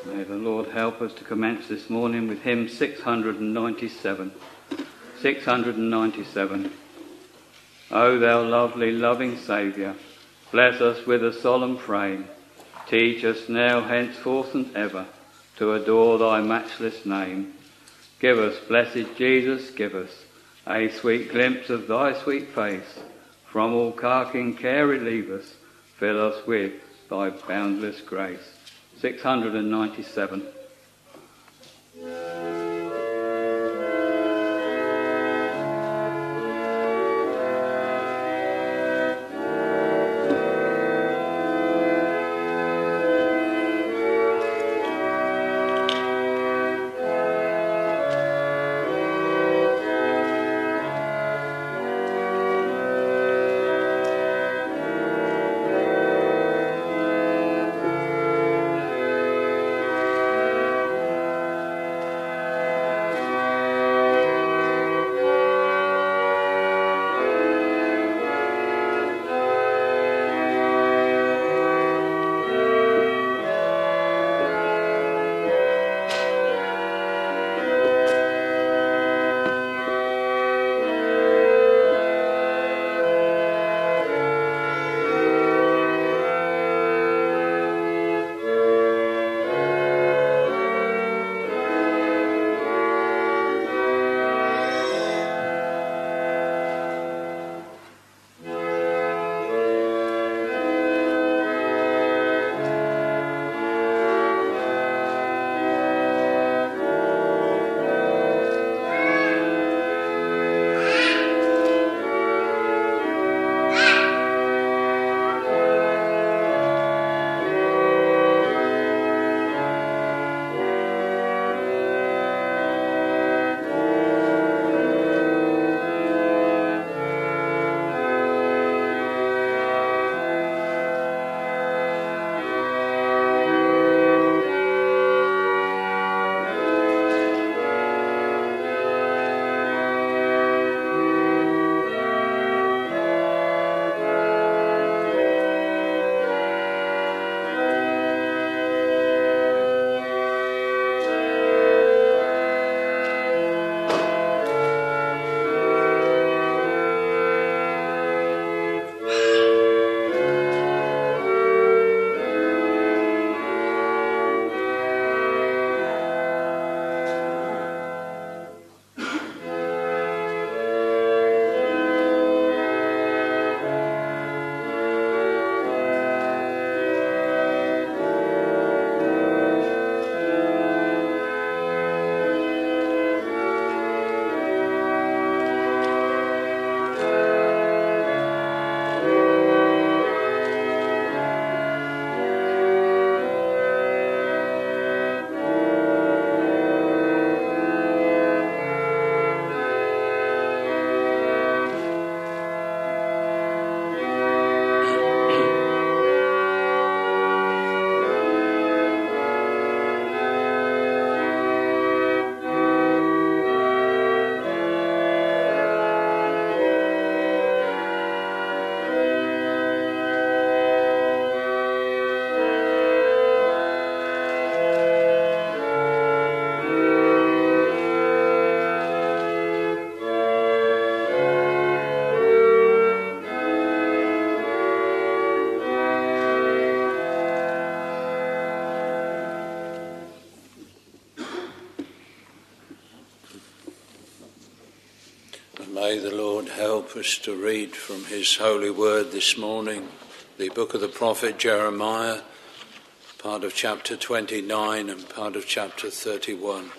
May the Lord help us to commence this morning with hymn 697. 697. O thou lovely, loving Saviour, bless us with a solemn frame. Teach us now, henceforth and ever, to adore thy matchless name. Give us, blessed Jesus, give us a sweet glimpse of thy sweet face. From all carking care relieve us, fill us with thy boundless grace. 697. May the Lord help us to read from his holy word this morning, the book of the prophet Jeremiah, part of chapter 29 and part of chapter 31.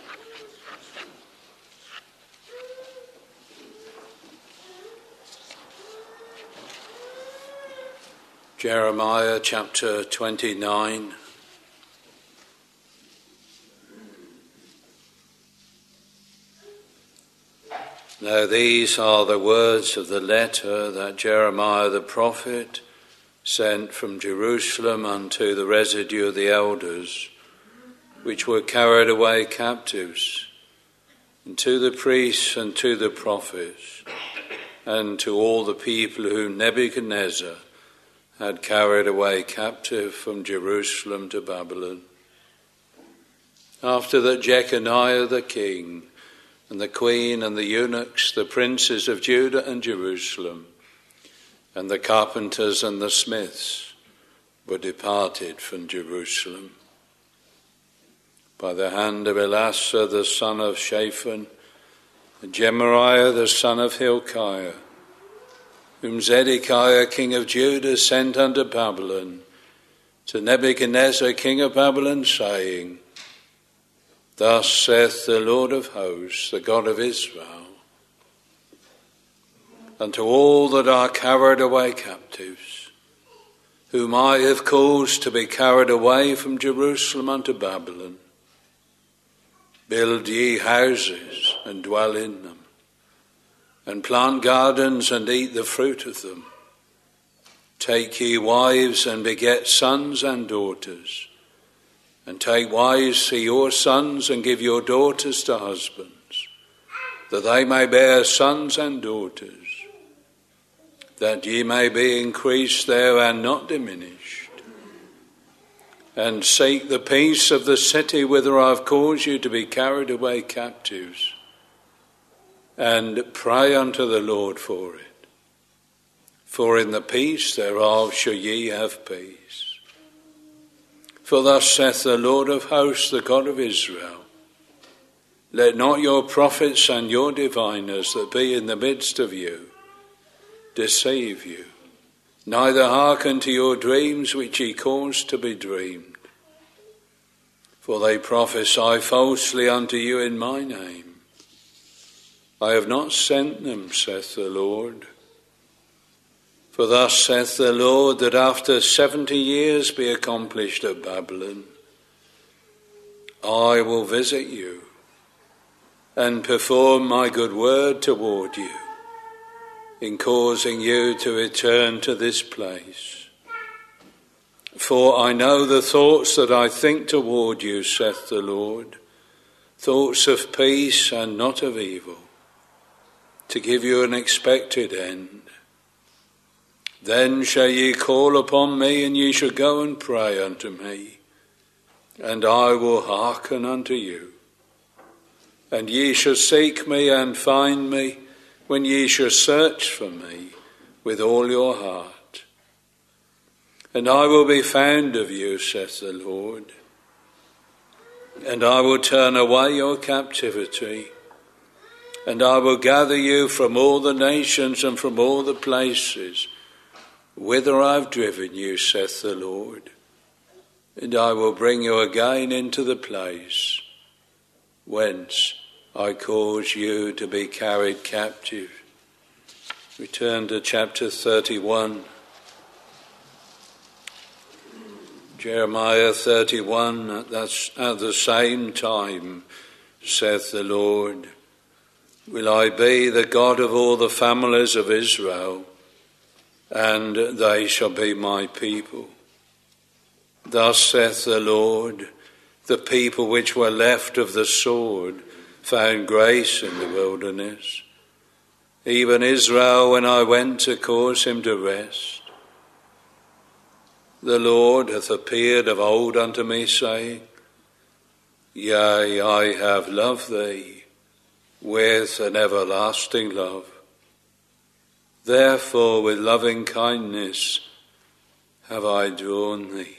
Jeremiah chapter 29. Now these are the words of the letter that Jeremiah the prophet sent from Jerusalem unto the residue of the elders, which were carried away captives, and to the priests and to the prophets, and to all the people whom Nebuchadnezzar had carried away captive from Jerusalem to Babylon. after that Jeconiah the king, and the queen and the eunuchs, the princes of Judah and Jerusalem, and the carpenters and the smiths were departed from Jerusalem. By the hand of Elasah the son of Shaphan, and Gemariah the son of Hilkiah, whom Zedekiah king of Judah sent unto Babylon, to Nebuchadnezzar king of Babylon, saying, Thus saith the Lord of hosts, the God of Israel, unto all that are carried away captives, whom I have caused to be carried away from Jerusalem unto Babylon, build ye houses and dwell in them, and plant gardens and eat the fruit of them. Take ye wives and beget sons and daughters, and take wives to your sons and give your daughters to husbands, that they may bear sons and daughters, that ye may be increased there and not diminished. And seek the peace of the city whither I have caused you to be carried away captives, and pray unto the Lord for it. For in the peace thereof shall ye have peace. For thus saith the Lord of hosts, the God of Israel, Let not your prophets and your diviners that be in the midst of you deceive you, neither hearken to your dreams which ye cause to be dreamed. For they prophesy falsely unto you in my name. I have not sent them, saith the Lord. For thus saith the Lord, that after 70 years be accomplished at Babylon, I will visit you and perform my good word toward you, in causing you to return to this place. For I know the thoughts that I think toward you, saith the Lord, thoughts of peace and not of evil, to give you an expected end. Then shall ye call upon me, and ye shall go and pray unto me, and I will hearken unto you. And ye shall seek me and find me, when ye shall search for me with all your heart. And I will be found of you, saith the Lord, and I will turn away your captivity, and I will gather you from all the nations and from all the places whither I have driven you, saith the Lord, and I will bring you again into the place whence I cause you to be carried captive. Return to chapter 31. Jeremiah 31, at the same time, saith the Lord, will I be the God of all the families of Israel, and they shall be my people. Thus saith the Lord, the people which were left of the sword found grace in the wilderness, even Israel when I went to cause him to rest. The Lord hath appeared of old unto me, saying, Yea, I have loved thee with an everlasting love. Therefore with loving kindness have I drawn thee.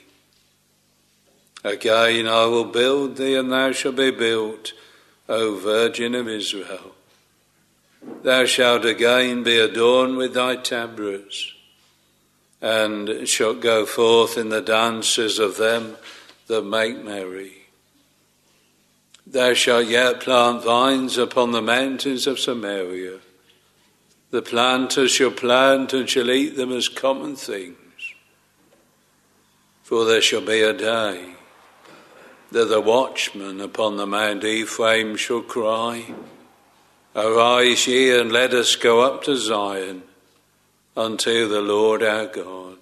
Again I will build thee, and thou shalt be built, O Virgin of Israel. Thou shalt again be adorned with thy tabrets, and shalt go forth in the dances of them that make merry. Thou shalt yet plant vines upon the mountains of Samaria. The planters shall plant and shall eat them as common things. For there shall be a day that the watchmen upon the Mount Ephraim shall cry, Arise ye, and let us go up to Zion, unto the Lord our God.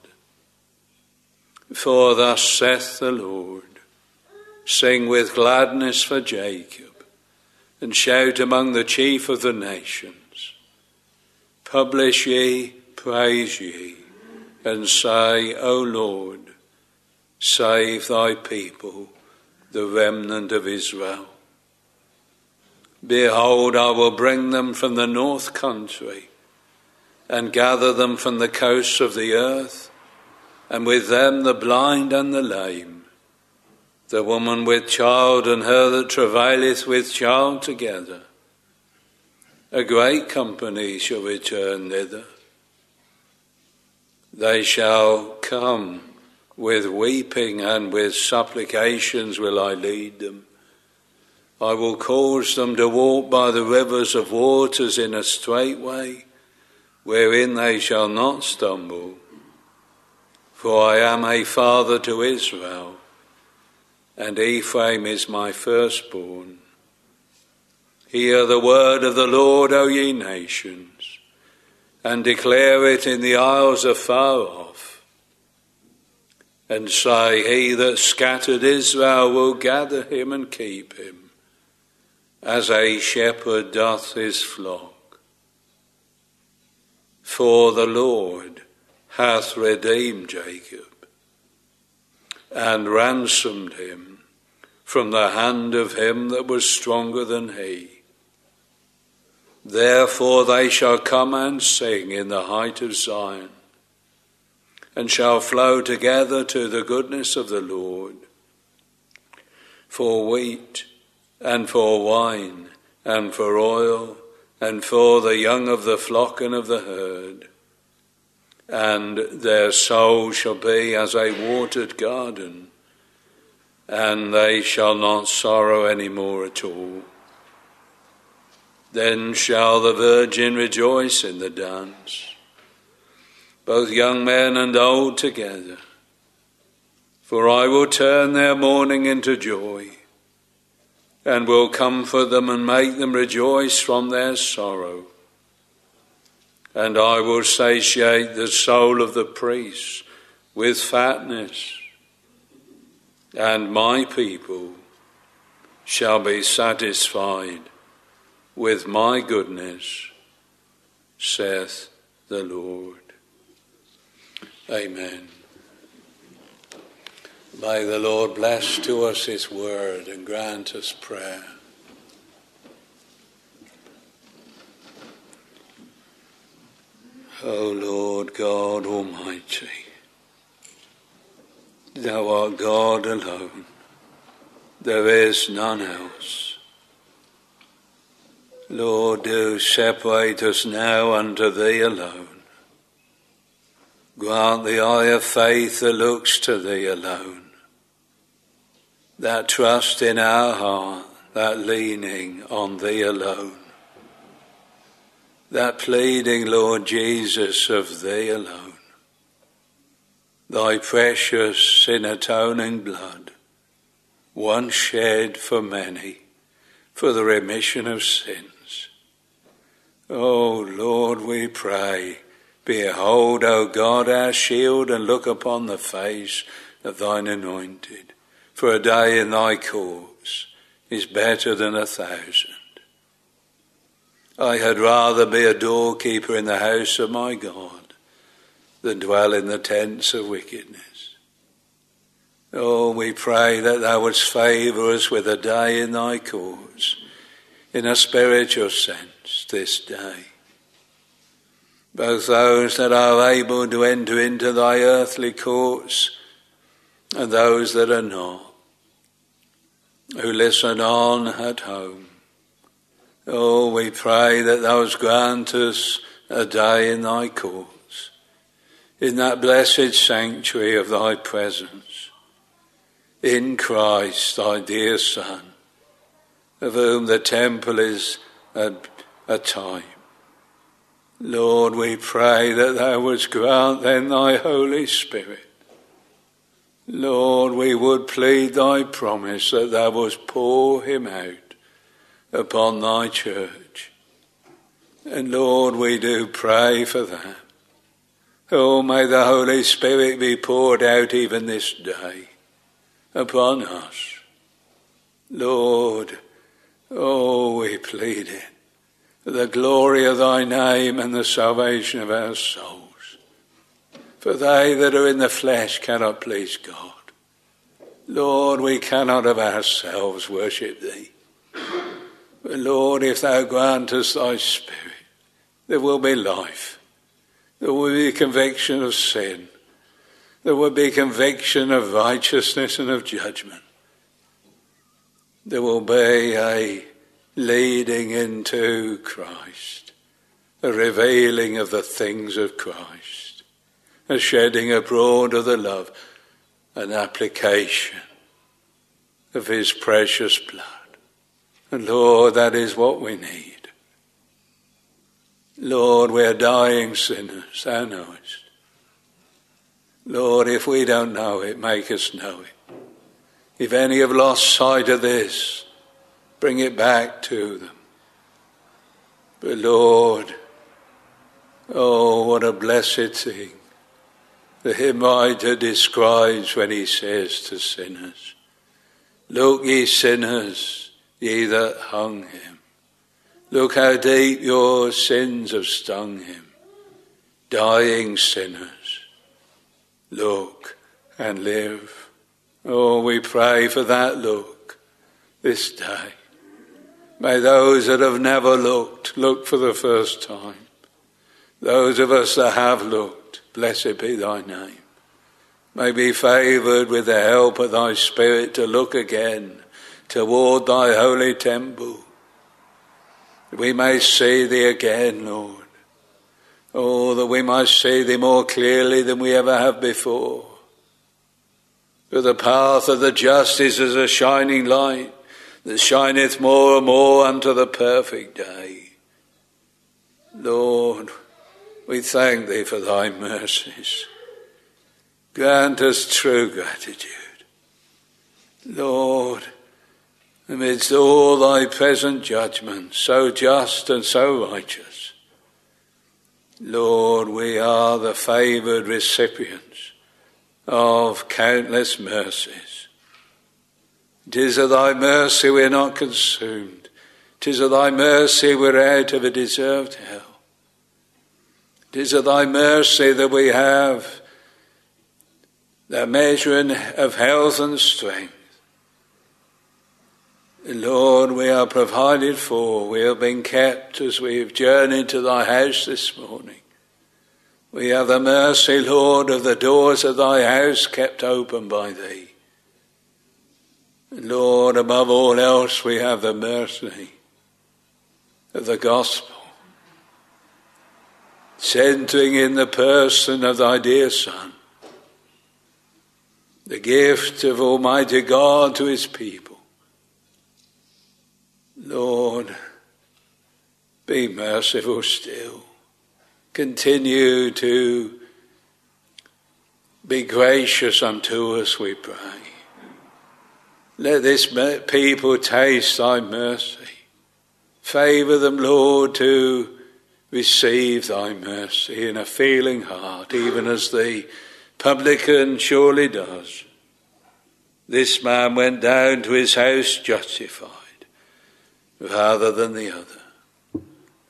For thus saith the Lord, Sing with gladness for Jacob, and shout among the chief of the nations. Publish ye, praise ye, and say, O Lord, save thy people, the remnant of Israel. Behold, I will bring them from the north country and gather them from the coasts of the earth, and with them the blind and the lame, the woman with child and her that travaileth with child together. A great company shall return thither. They shall come with weeping, and with supplications will I lead them. I will cause them to walk by the rivers of waters in a straight way, wherein they shall not stumble. For I am a father to Israel, and Ephraim is my firstborn. Hear the word of the Lord, O ye nations, and declare it in the isles afar off. And say, he that scattered Israel will gather him and keep him, as a shepherd doth his flock. For the Lord hath redeemed Jacob, and ransomed him from the hand of him that was stronger than he. Therefore they shall come and sing in the height of Zion, and shall flow together to the goodness of the Lord. For wheat, and for wine, and for oil, and for the young of the flock and of the herd. And their soul shall be as a watered garden, and they shall not sorrow any more at all. Then shall the virgin rejoice in the dance, both young men and old together. For I will turn their mourning into joy, and will comfort them and make them rejoice from their sorrow. And I will satiate the soul of the priests with fatness, and my people shall be satisfied with my goodness, saith the Lord. Amen. May the Lord bless to us his word and grant us prayer. O Lord God Almighty, thou art God alone. There is none else. Lord, do separate us now unto thee alone. Grant the eye of faith that looks to thee alone, that trust in our heart, that leaning on thee alone, that pleading, Lord Jesus, of thee alone, thy precious sin-atoning blood, once shed for many, for the remission of sins. O Lord, we pray, behold, O God, our shield, and look upon the face of thine anointed. For a day in thy courts is better than 1,000. I had rather be a doorkeeper in the house of my God than dwell in the tents of wickedness. Oh, we pray that thou wouldst favour us with a day in thy courts, in a spiritual sense, this day. Both those that are able to enter into thy earthly courts and those that are not, who listen on at home. Oh, we pray that thou wouldst grant us a day in thy courts, in that blessed sanctuary of thy presence, in Christ, thy dear Son, of whom the temple is a type. Lord, we pray that thou wouldst grant then thy Holy Spirit. Lord, we would plead thy promise that thou wouldst pour him out upon thy church. And Lord, we do pray for that. Oh, may the Holy Spirit be poured out even this day upon us. Lord, oh, we plead it, for the glory of thy name and the salvation of our souls. For they that are in the flesh cannot please God. Lord, we cannot of ourselves worship thee. But Lord, if thou grantest thy Spirit, there will be life. There will be conviction of sin. There will be conviction of righteousness and of judgment. There will be a leading into Christ, a revealing of the things of Christ, a shedding abroad of the love, an application of his precious blood. And Lord, that is what we need. Lord, we are dying sinners, thou knowest. Lord, if we don't know it, make us know it. If any have lost sight of this, bring it back to them. But Lord, oh, what a blessed thing the hymn writer describes when he says to sinners, look, ye sinners, ye that hung him. Look how deep your sins have stung him. Dying sinners, look and live. Oh, we pray for that look this day. May those that have never looked, look for the first time. Those of us that have looked, blessed be thy name. May be favoured with the help of thy Spirit to look again toward thy holy temple. We may see thee again, Lord. Oh, that we might see thee more clearly than we ever have before. For the path of the just is as a shining light that shineth more and more unto the perfect day. Lord, we thank thee for thy mercies. Grant us true gratitude. Lord, amidst all thy present judgments, so just and so righteous, Lord, we are the favoured recipients of countless mercies. 'Tis of thy mercy we're not consumed. 'Tis of thy mercy we're out of a deserved hell. 'Tis of thy mercy that we have the measure of health and strength. Lord, we are provided for. We have been kept as we have journeyed to thy house this morning. We have the mercy, Lord, of the doors of thy house kept open by thee. Lord, above all else, we have the mercy of the gospel, centering in the person of thy dear Son, the gift of Almighty God to his people. Lord, be merciful still. Continue to be gracious unto us, we pray. Let this people taste thy mercy. Favour them, Lord, to receive thy mercy in a feeling heart, even as the publican surely does. This man went down to his house justified rather than the other.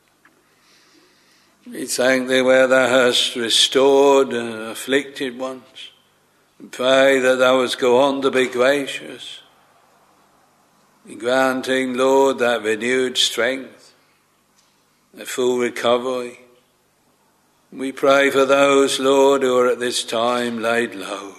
We thank thee where thou hast restored afflicted ones, and pray that thou wouldst go on to be gracious in granting, Lord, that renewed strength, that full recovery. We pray for those, Lord, who are at this time laid low,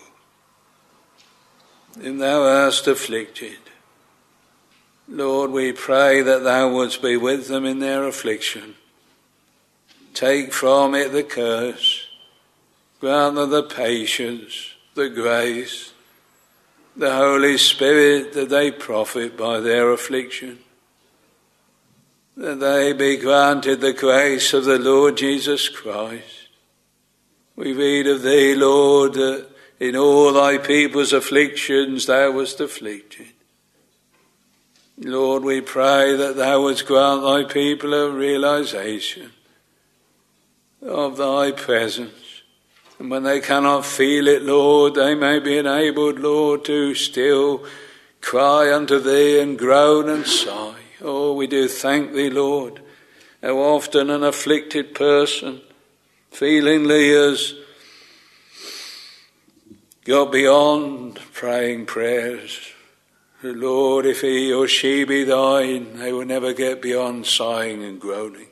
whom thou hast afflicted. Lord, we pray that thou wouldst be with them in their affliction. Take from it the curse. Grant them the patience, the grace, the Holy Spirit, that they profit by their affliction. That they be granted the grace of the Lord Jesus Christ. We read of thee, Lord, that in all thy people's afflictions thou wast afflicted. Lord, we pray that thou wouldst grant thy people a realization of thy presence. And when they cannot feel it, Lord, they may be enabled, Lord, to still cry unto thee and groan and sigh. Oh, we do thank thee, Lord, how often an afflicted person, feelingly as got beyond praying prayers. Lord, if he or she be thine, they will never get beyond sighing and groaning.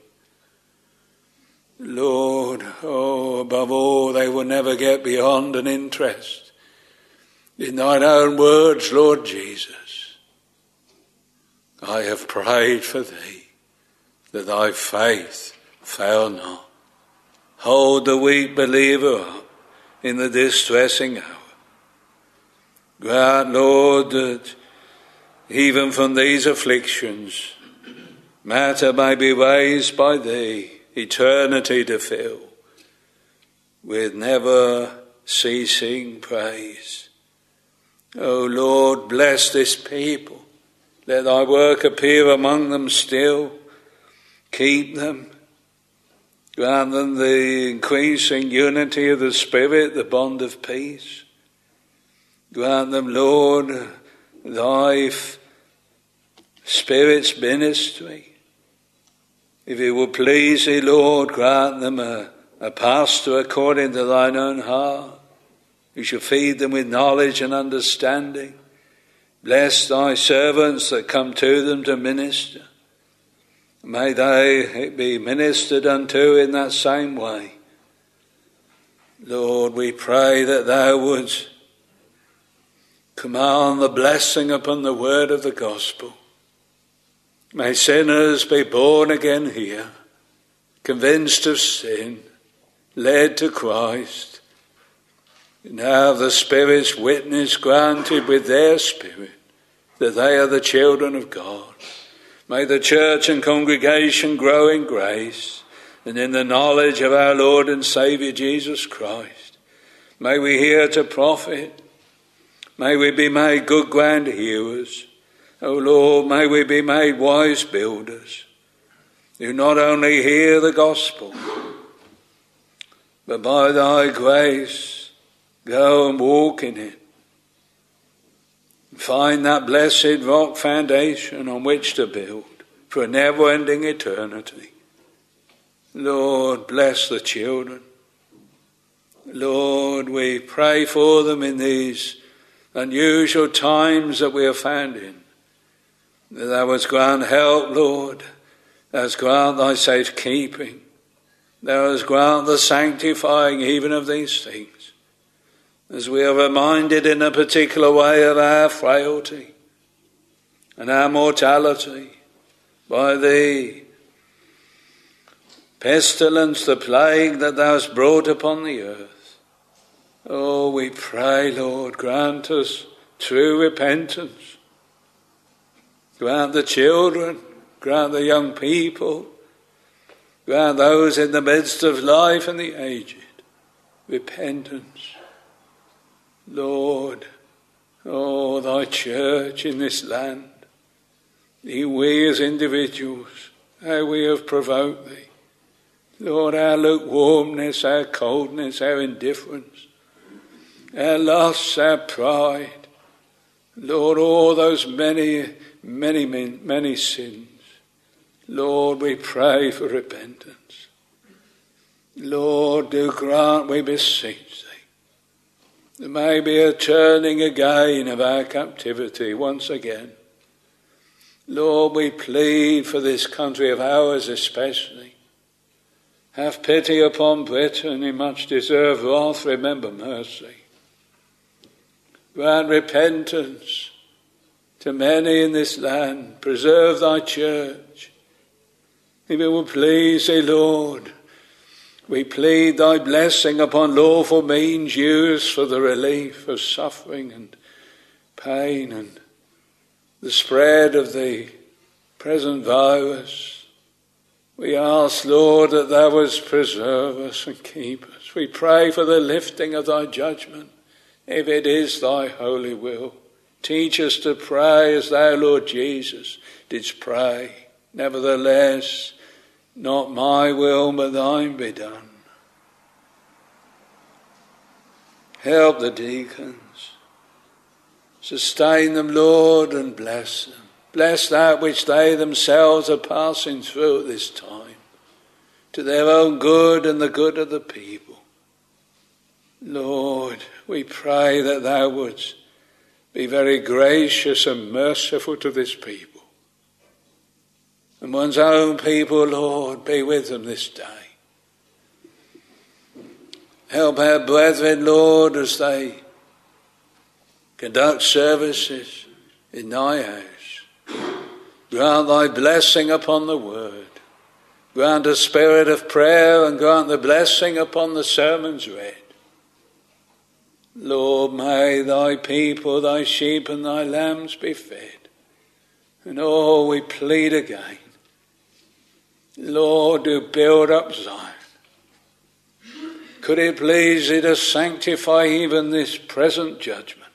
Lord, above all, they will never get beyond an interest in thine own words, Lord Jesus. I have prayed for thee, that thy faith fail not. Hold the weak believer up in the distressing hour. Grant, Lord, that even from these afflictions, matter may be raised by thee, eternity to fill, with never ceasing praise. O Lord, bless this people. Let thy work appear among them still. Keep them. Grant them the increasing unity of the Spirit, the bond of peace. Grant them, Lord, thy Spirit's ministry. If it will please thee, Lord, grant them a pastor according to thine own heart, who shall feed them with knowledge and understanding. Bless thy servants that come to them to minister. May they be ministered unto in that same way. Lord, we pray that thou wouldst command the blessing upon the word of the gospel. May sinners be born again here, convinced of sin, led to Christ, and have the Spirit's witness granted with their spirit that they are the children of God. May the church and congregation grow in grace and in the knowledge of our Lord and Saviour Jesus Christ. May we hear to profit. May we be made good ground hearers. O Lord, may we be made wise builders, who not only hear the gospel, but by thy grace go and walk in it. Find that blessed rock foundation on which to build for a never-ending eternity. Lord, bless the children. Lord, we pray for them in these unusual times that we are found in. That thou wouldst grant help, Lord. Thou wouldst grant thy safekeeping. Thou wouldst grant the sanctifying even of these things. As we are reminded in a particular way of our frailty and our mortality by the pestilence, the plague that thou hast brought upon the earth. Oh, we pray, Lord, grant us true repentance. Grant the children, grant the young people, grant those in the midst of life and the aged repentance. Lord, oh, thy church in this land, we as individuals, how we have provoked thee. Lord, our lukewarmness, our coldness, our indifference, our lusts, our pride. Lord, all those many sins. Lord, we pray for repentance. Lord, do grant, we beseech thee. There may be a turning again of our captivity once again. Lord, we plead for this country of ours especially. Have pity upon Britain in much deserved wrath, remember mercy. Grant repentance to many in this land. Preserve thy church. If it will please thee, Lord, we plead thy blessing upon lawful means used for the relief of suffering and pain and the spread of the present virus. We ask, Lord, that thou wouldst preserve us and keep us. We pray for the lifting of thy judgment, if it is thy holy will. Teach us to pray as thou, Lord Jesus, didst pray. Nevertheless, not my will, but thine be done. Help the deacons. Sustain them, Lord, and bless them. Bless that which they themselves are passing through at this time, to their own good and the good of the people. Lord, we pray that thou wouldst be very gracious and merciful to this people. And one's own people, Lord, be with them this day. Help our brethren, Lord, as they conduct services in thy house. Grant thy blessing upon the word. Grant a spirit of prayer and grant the blessing upon the sermons read. Lord, may thy people, thy sheep and thy lambs be fed. And we plead again. Lord, do build up Zion. Could it please thee to sanctify even this present judgment?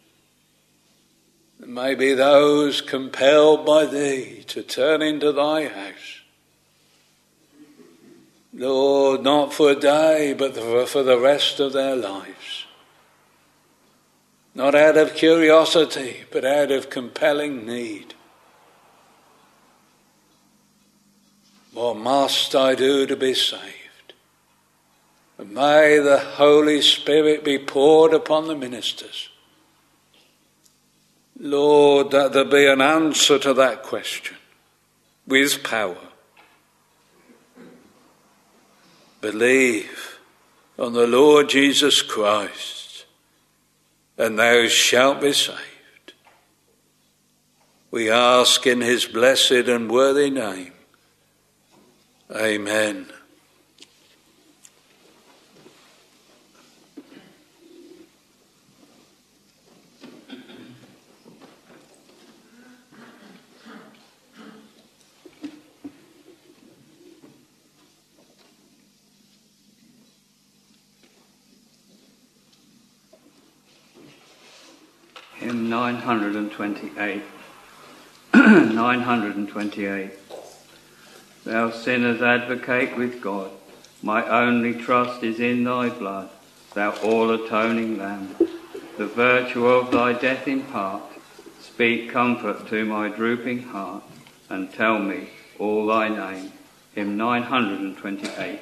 And maybe those compelled by thee to turn into thy house. Lord, not for a day, but for the rest of their lives. Not out of curiosity, but out of compelling need. What must I do to be saved? And may the Holy Spirit be poured upon the ministers. Lord, that there be an answer to that question with power. Believe on the Lord Jesus Christ, and thou shalt be saved. We ask in his blessed and worthy name. Amen. Hymn 928. 928. Thou sinner's advocate with God, my only trust is in thy blood, thou all-atoning Lamb. The virtue of thy death impart, speak comfort to my drooping heart, and tell me all thy name. Hymn 928.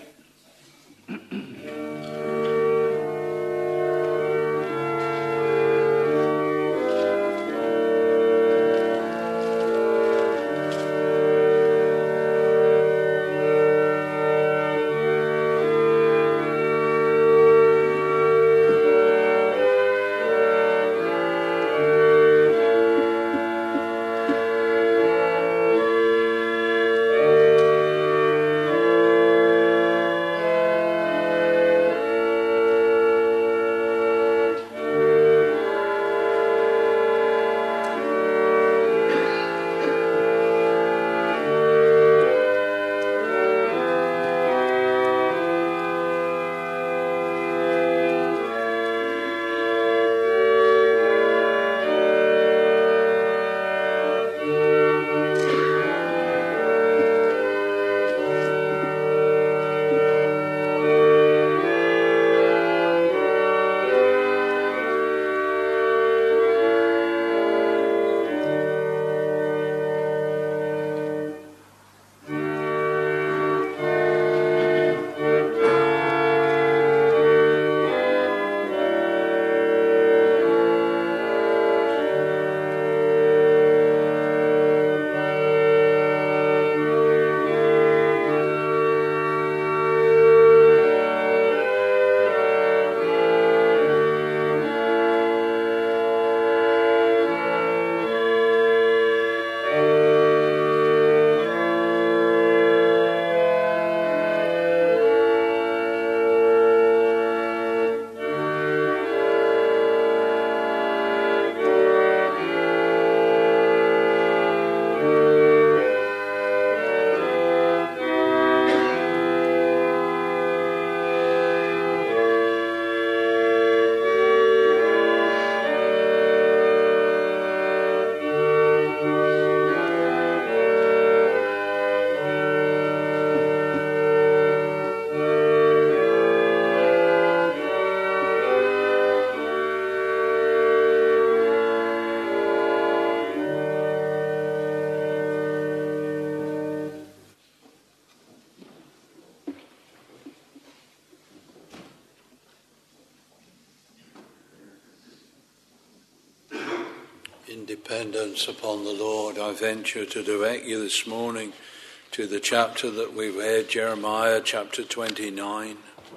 In dependence upon the Lord, I venture to direct you this morning to the chapter that we read, Jeremiah chapter 29.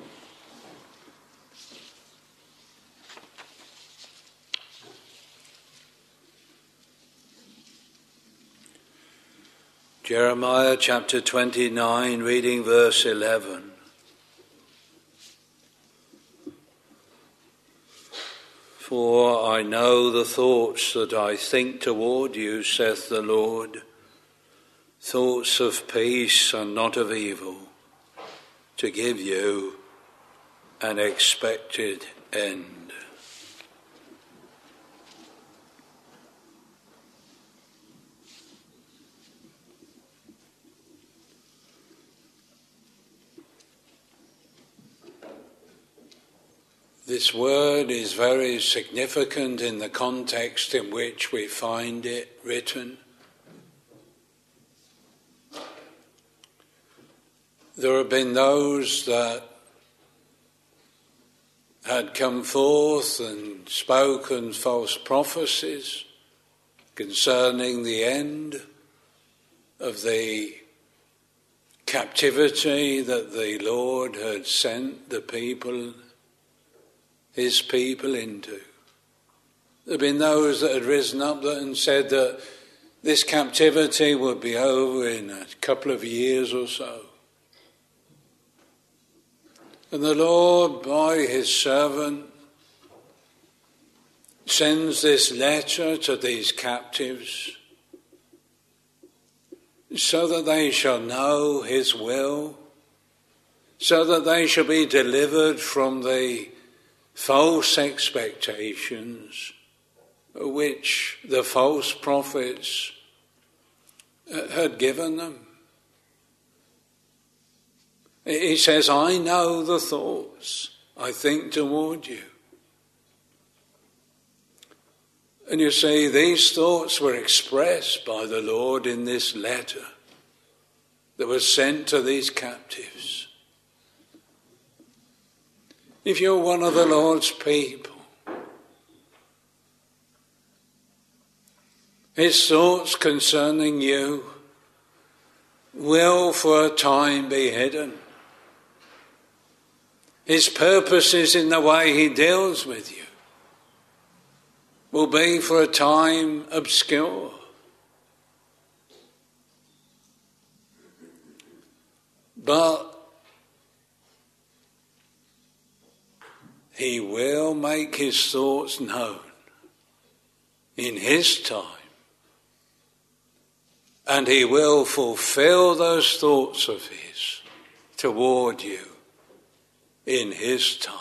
Jeremiah chapter 29, reading verse 11. For I know the thoughts that I think toward you, saith the Lord, thoughts of peace and not of evil, to give you an expected end. This word is very significant in the context in which we find it written. There have been those that had come forth and spoken false prophecies concerning the end of the captivity that the Lord had sent the people, his people, into. There have been those that had risen up and said that this captivity would be over in a couple of years or so. And the Lord, by his servant, sends this letter to these captives so that they shall know his will, so that they shall be delivered from the false expectations which the false prophets had given them. He says, I know the thoughts I think toward you. And you see, these thoughts were expressed by the Lord in this letter that was sent to these captives. If you're one of the Lord's people, his thoughts concerning you will for a time be hidden. His purposes in the way he deals with you will be for a time obscure. But he will make his thoughts known in his time, and he will fulfill those thoughts of his toward you in his time.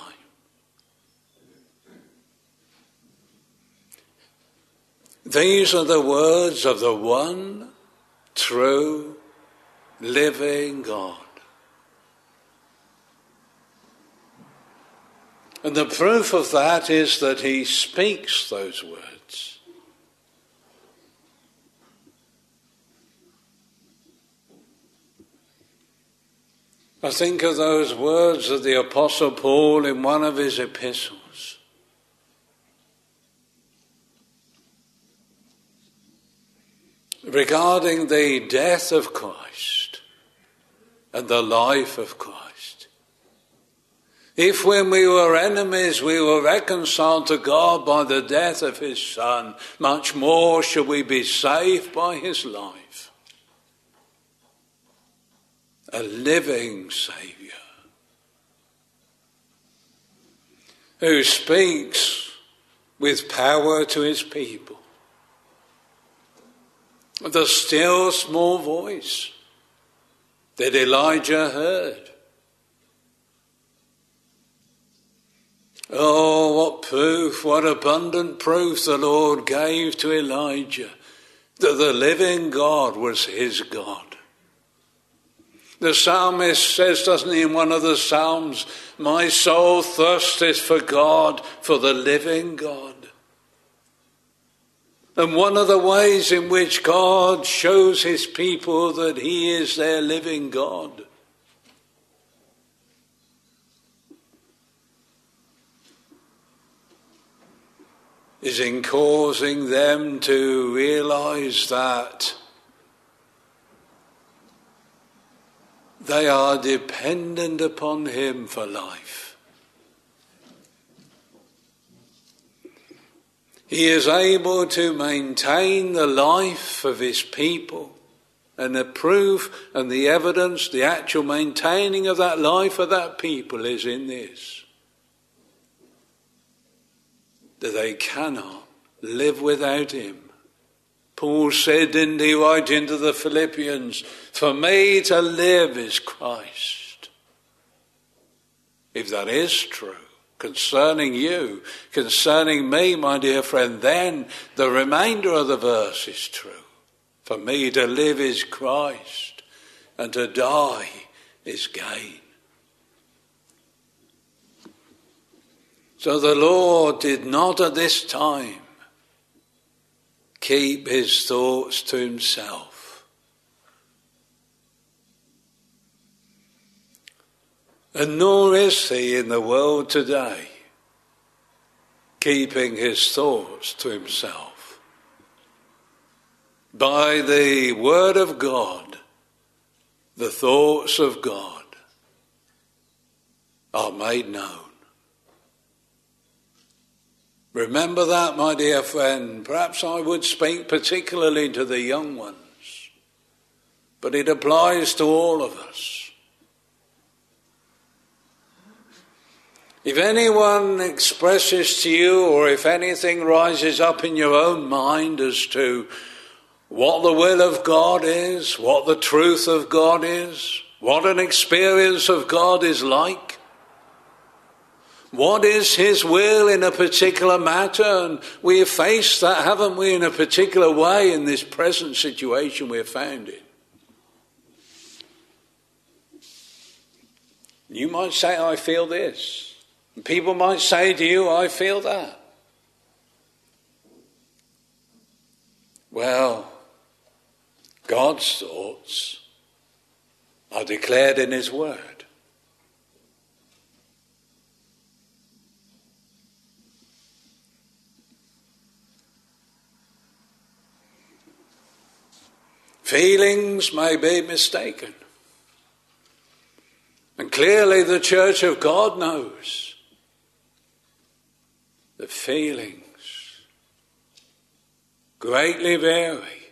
These are the words of the one true living God. And the proof of that is that he speaks those words. I think of those words of the Apostle Paul in one of his epistles. Regarding the death of Christ and the life of Christ. If when we were enemies we were reconciled to God by the death of his Son, much more shall we be saved by his life. A living Saviour who speaks with power to his people. The still small voice that Elijah heard. Oh, what proof, what abundant proof the Lord gave to Elijah that the living God was his God. The psalmist says, doesn't he, in one of the psalms, my soul thirsteth for God, for the living God. And one of the ways in which God shows his people that he is their living God is in causing them to realize that they are dependent upon him for life. He is able to maintain the life of his people, and the proof and the evidence, the actual maintaining of that life of that people is in this: that they cannot live without him. Paul said, didn't he, right into the Philippians, for me to live is Christ. If that is true concerning you, concerning me, my dear friend, then the remainder of the verse is true. For me to live is Christ, and to die is gain. So the Lord did not at this time keep his thoughts to himself. And nor is he in the world today keeping his thoughts to himself. By the word of God, the thoughts of God are made known. Remember that, my dear friend. Perhaps I would speak particularly to the young ones, but it applies to all of us. If anyone expresses to you, or if anything rises up in your own mind as to what the will of God is, what the truth of God is, what an experience of God is like, what is his will in a particular matter? And we have faced that, haven't we, in a particular way in this present situation we're found in. You might say, I feel this. And people might say to you, I feel that. Well, God's thoughts are declared in his word. Feelings may be mistaken. And clearly the Church of God knows that feelings greatly vary.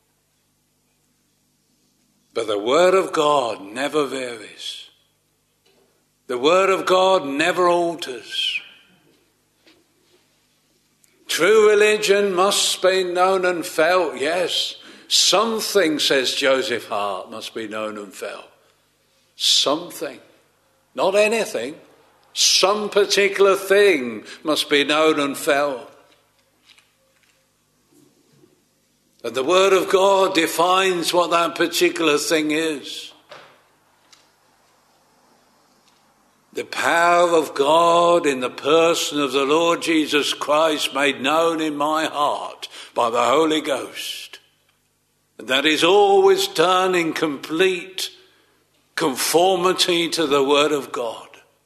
But the Word of God never varies. The Word of God never alters. True religion must be known and felt, yes. Something, says Joseph Hart, must be known and felt. Something. Not anything. Some particular thing must be known and felt. And the Word of God defines what that particular thing is. The power of God in the person of the Lord Jesus Christ made known in my heart by the Holy Ghost. That is always done in complete conformity to the Word of God.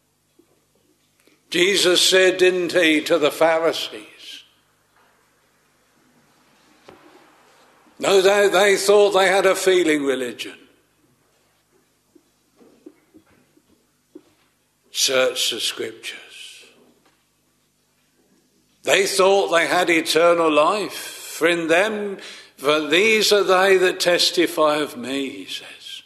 Jesus said, didn't he, to the Pharisees? No, they thought they had a feeling religion. Search the Scriptures. They thought they had eternal life. For in them, for these are they that testify of me, he says.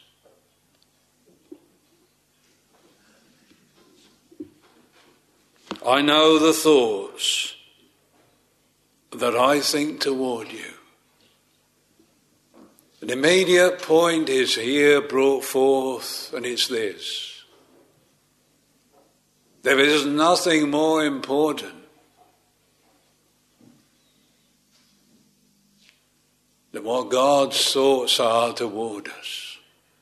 I know the thoughts that I think toward you. An immediate point is here brought forth, and it's this. There is nothing more important than what God's thoughts are toward us.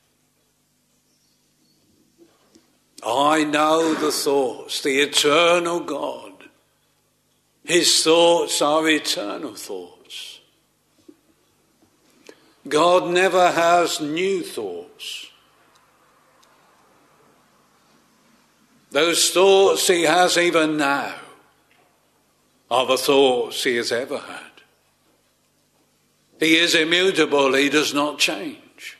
I know the thoughts, the eternal God. His thoughts are eternal thoughts. God never has new thoughts. Those thoughts he has even now are the thoughts he has ever had. He is immutable, he does not change.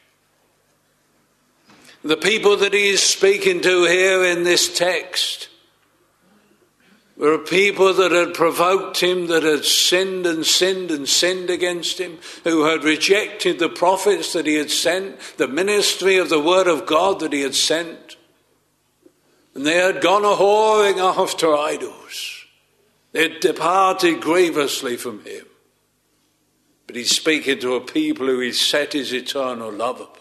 The people that he is speaking to here in this text were a people that had provoked him, that had sinned and sinned and sinned against him, who had rejected the prophets that he had sent, the ministry of the word of God that he had sent. And they had gone a-whoring after idols. They had departed grievously from him. But he's speaking to a people who he's set his eternal love upon.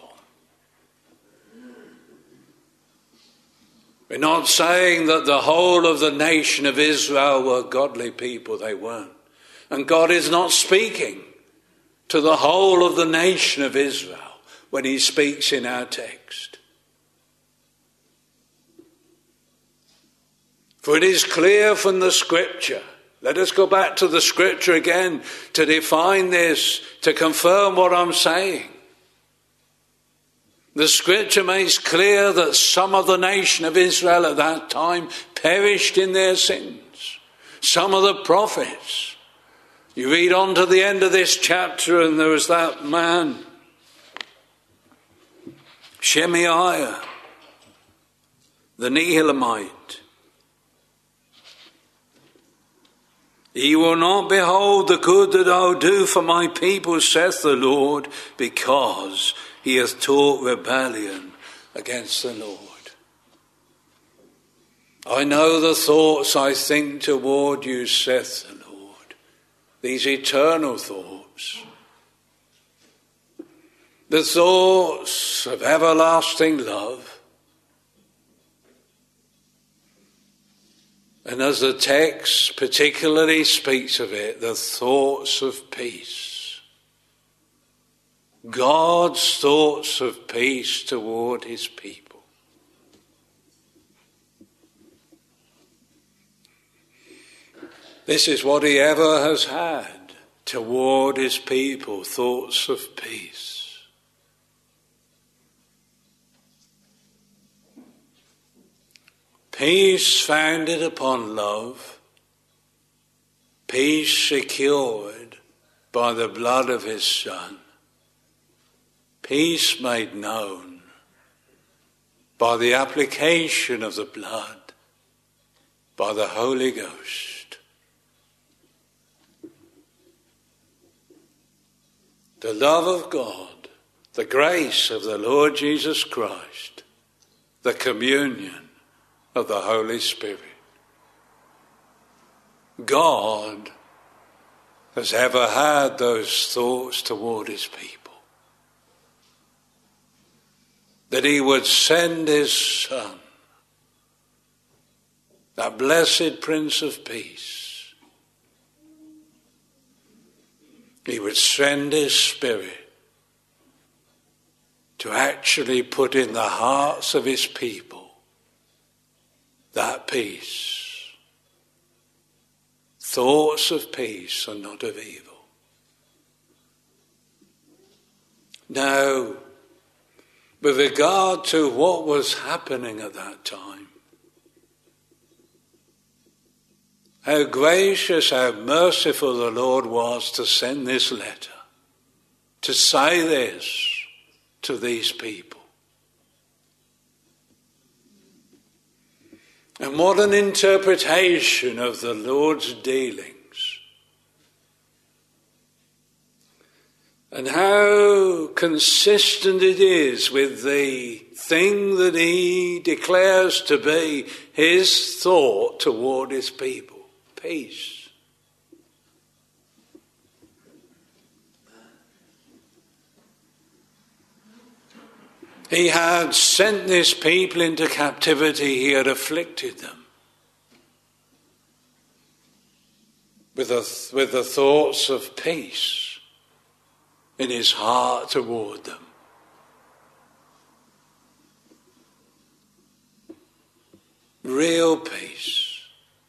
We're not saying that the whole of the nation of Israel were godly people. They weren't. And God is not speaking to the whole of the nation of Israel when he speaks in our text. For it is clear from the scripture. Let us go back to the scripture again to define this, to confirm what I'm saying. The scripture makes clear that some of the nation of Israel at that time perished in their sins. Some of the prophets. You read on to the end of this chapter and there was that man, Shemaiah, the Nehelamite. He will not behold the good that I will do for my people, saith the Lord, because he hath taught rebellion against the Lord. I know the thoughts I think toward you, saith the Lord. These eternal thoughts. The thoughts of everlasting love. And as the text particularly speaks of it, the thoughts of peace. God's thoughts of peace toward his people. This is what he ever has had toward his people, thoughts of peace. Peace founded upon love, peace secured by the blood of his Son, peace made known by the application of the blood, by the Holy Ghost. The love of God, the grace of the Lord Jesus Christ, the communion of the Holy Spirit. God has ever had those thoughts toward his people. That he would send his Son, that blessed Prince of Peace. He would send his Spirit to actually put in the hearts of his people that peace. Thoughts of peace and not of evil. Now, with regard to what was happening at that time, how gracious, how merciful the Lord was to send this letter, to say this to these people. And what an interpretation of the Lord's dealings. And how consistent it is with the thing that he declares to be his thought toward his people. Peace. He had sent this people into captivity. He had afflicted them with the thoughts of peace in his heart toward them. Real peace.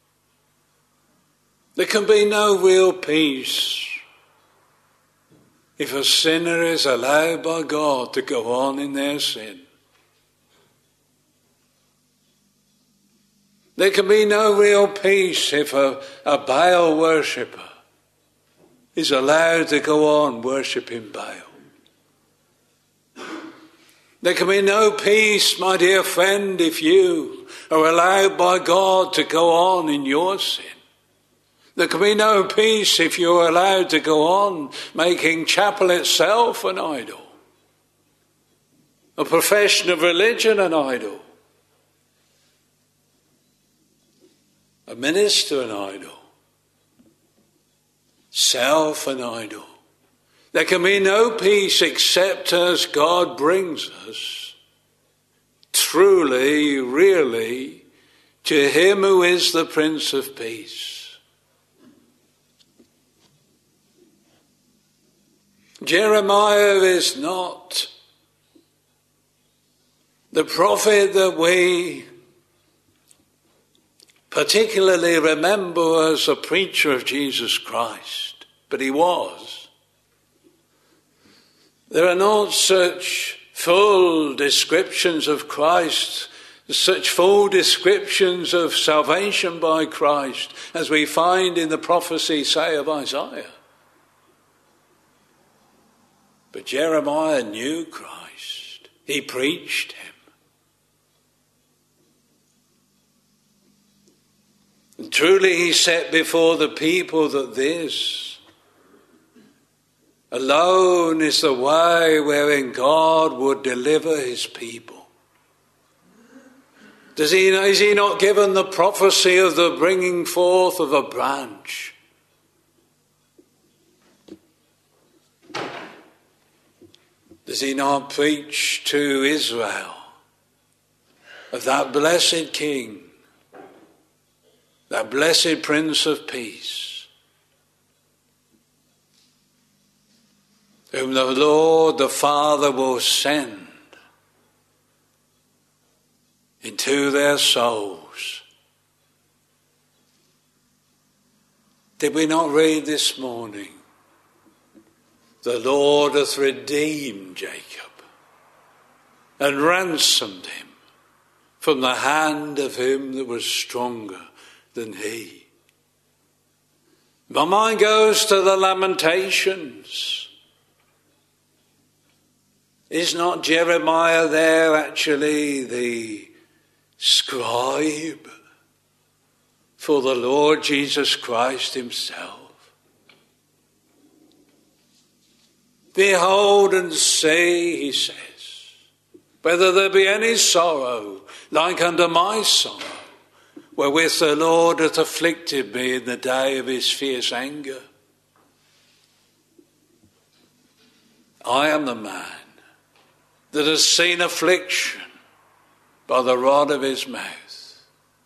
There can be no real peace if a sinner is allowed by God to go on in their sin. There can be no real peace if a Baal worshipper is allowed to go on worshipping Baal. There can be no peace, my dear friend, if you are allowed by God to go on in your sin. There can be no peace if you're allowed to go on making chapel itself an idol, a profession of religion an idol, a minister an idol, self an idol. There can be no peace except as God brings us truly, really, to him who is the Prince of Peace. Jeremiah is not the prophet that we particularly remember as a preacher of Jesus Christ, but he was. There are not such full descriptions of Christ, such full descriptions of salvation by Christ as we find in the prophecy, say, of Isaiah. But Jeremiah knew Christ. He preached him. And truly he set before the people that this alone is the way wherein God would deliver his people. Is he not given the prophecy of the bringing forth of a branch? Does he not preach to Israel of that blessed King, that blessed Prince of Peace, whom the Lord the Father will send into their souls? Did we not read this morning, the Lord hath redeemed Jacob and ransomed him from the hand of him that was stronger than he? My mind goes to the Lamentations. Is not Jeremiah there actually the scribe for the Lord Jesus Christ himself? Behold and see, he says, whether there be any sorrow like unto my sorrow, wherewith the Lord hath afflicted me in the day of his fierce anger. I am the man that has seen affliction by the rod of his mouth.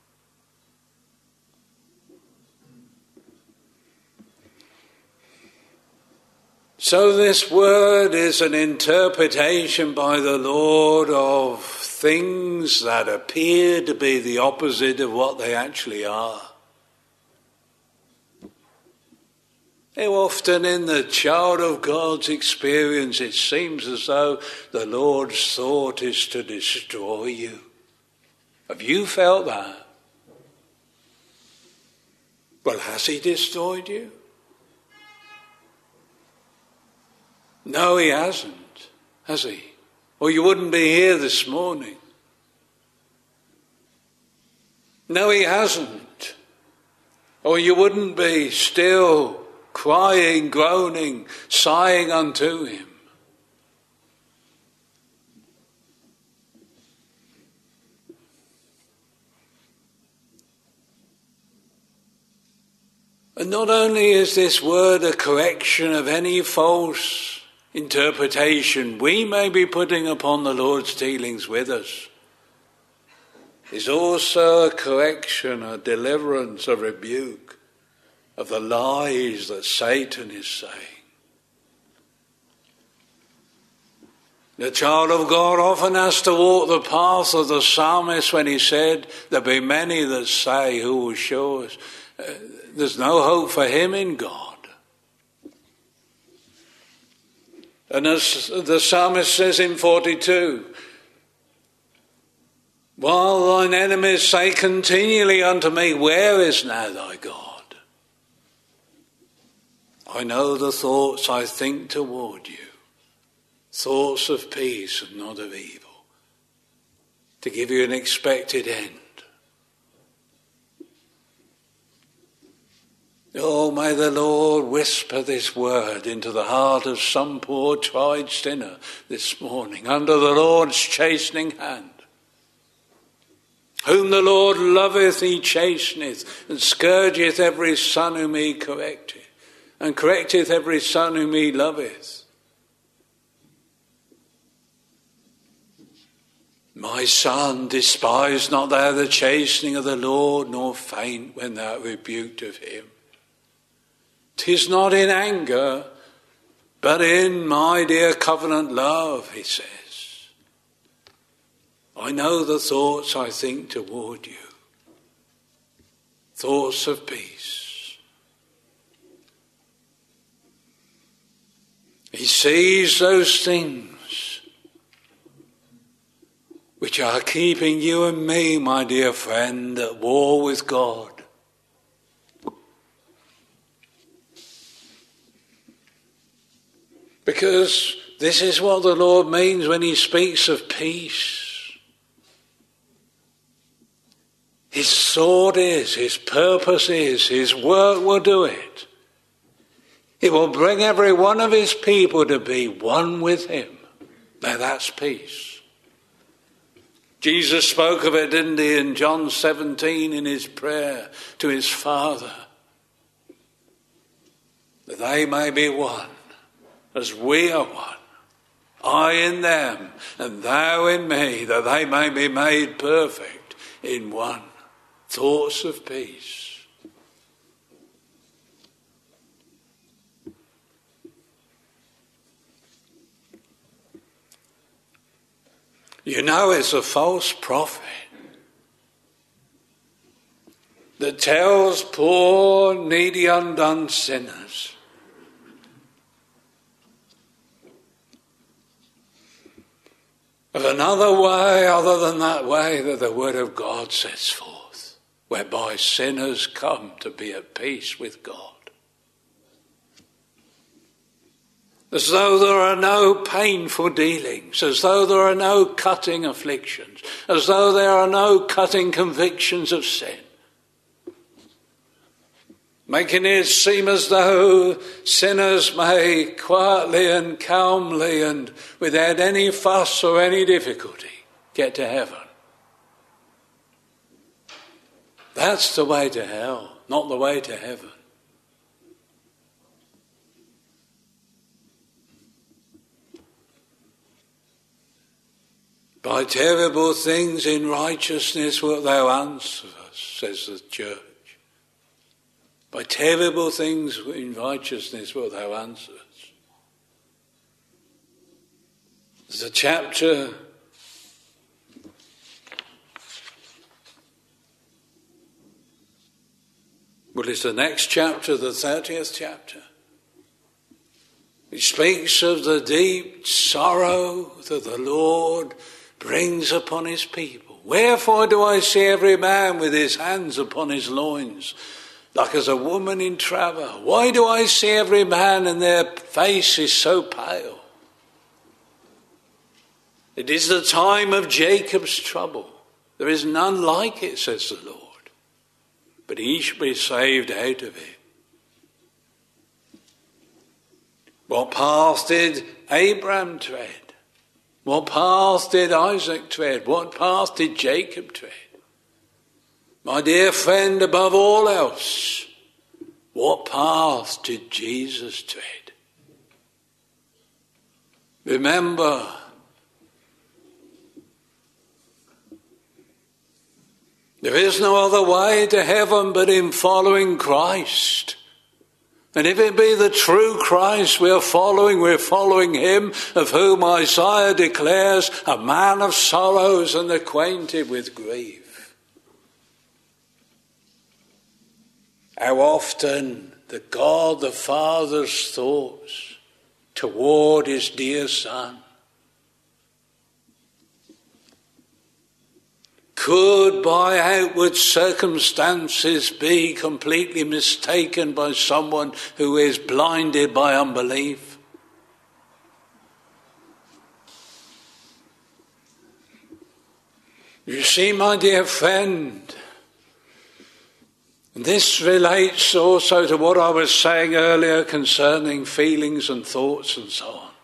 So this word is an interpretation by the Lord of things that appear to be the opposite of what they actually are. How often in the child of God's experience it seems as though the Lord's thought is to destroy you. Have you felt that? Well, has he destroyed you? No, he hasn't, has he? Or you wouldn't be here this morning. No, he hasn't. Or you wouldn't be still crying, groaning, sighing unto him. And not only is this word a correction of any false interpretation we may be putting upon the Lord's dealings with us, it's also a correction, a deliverance, a rebuke of the lies that Satan is saying. The child of God often has to walk the path of the psalmist when he said, there be many that say, who will show us? There's no hope for him in God. And as the psalmist says in 42, While thine enemies say continually unto me, where is now thy God? I know the thoughts I think toward you, thoughts of peace and not of evil, to give you an expected end. Oh, may the Lord whisper this word into the heart of some poor tried sinner this morning under the Lord's chastening hand. Whom the Lord loveth, he chasteneth, and scourgeth every son whom he correcteth, and correcteth every son whom he loveth. My son, despise not thou the chastening of the Lord, nor faint when thou art rebuked of him. 'Tis not in anger, but in my dear covenant love, he says. I know the thoughts I think toward you, thoughts of peace. He sees those things which are keeping you and me, my dear friend, at war with God. Because this is what the Lord means when he speaks of peace. His thought is, his purpose is, his work will do it. He will bring every one of his people to be one with him. Now that's peace. Jesus spoke of it, didn't he, in John 17 in his prayer to his Father. That they may be one, as we are one. I in them, and thou in me, that they may be made perfect in one. Thoughts of peace. You know, it's a false prophet that tells poor, needy, undone sinners of another way other than that way that the Word of God sets forth, whereby sinners come to be at peace with God. As though there are no painful dealings, as though there are no cutting afflictions, as though there are no cutting convictions of sin. Making it seem as though sinners may quietly and calmly and without any fuss or any difficulty get to heaven. That's the way to hell, not the way to heaven. By terrible things in righteousness wilt thou answer us, says the church. By terrible things in righteousness wilt thou answer us. There's a chapter it's the next chapter, the 30th chapter. It speaks of the deep sorrow that the Lord brings upon his people. Wherefore do I see every man with his hands upon his loins, like as a woman in travail? Why do I see every man and their face is so pale? It is the time of Jacob's trouble. There is none like it, says the Lord. But he shall be saved out of it. What path did Abraham tread? What path did Isaac tread? What path did Jacob tread? My dear friend, above all else, what path did Jesus tread? Remember, there is no other way to heaven but in following Christ. And if it be the true Christ we're following him of whom Isaiah declares, a man of sorrows and acquainted with grief. How often the God the Father's thoughts toward his dear Son could by outward circumstances be completely mistaken by someone who is blinded by unbelief. You see, my dear friend, this relates also to what I was saying earlier concerning feelings and thoughts and so on.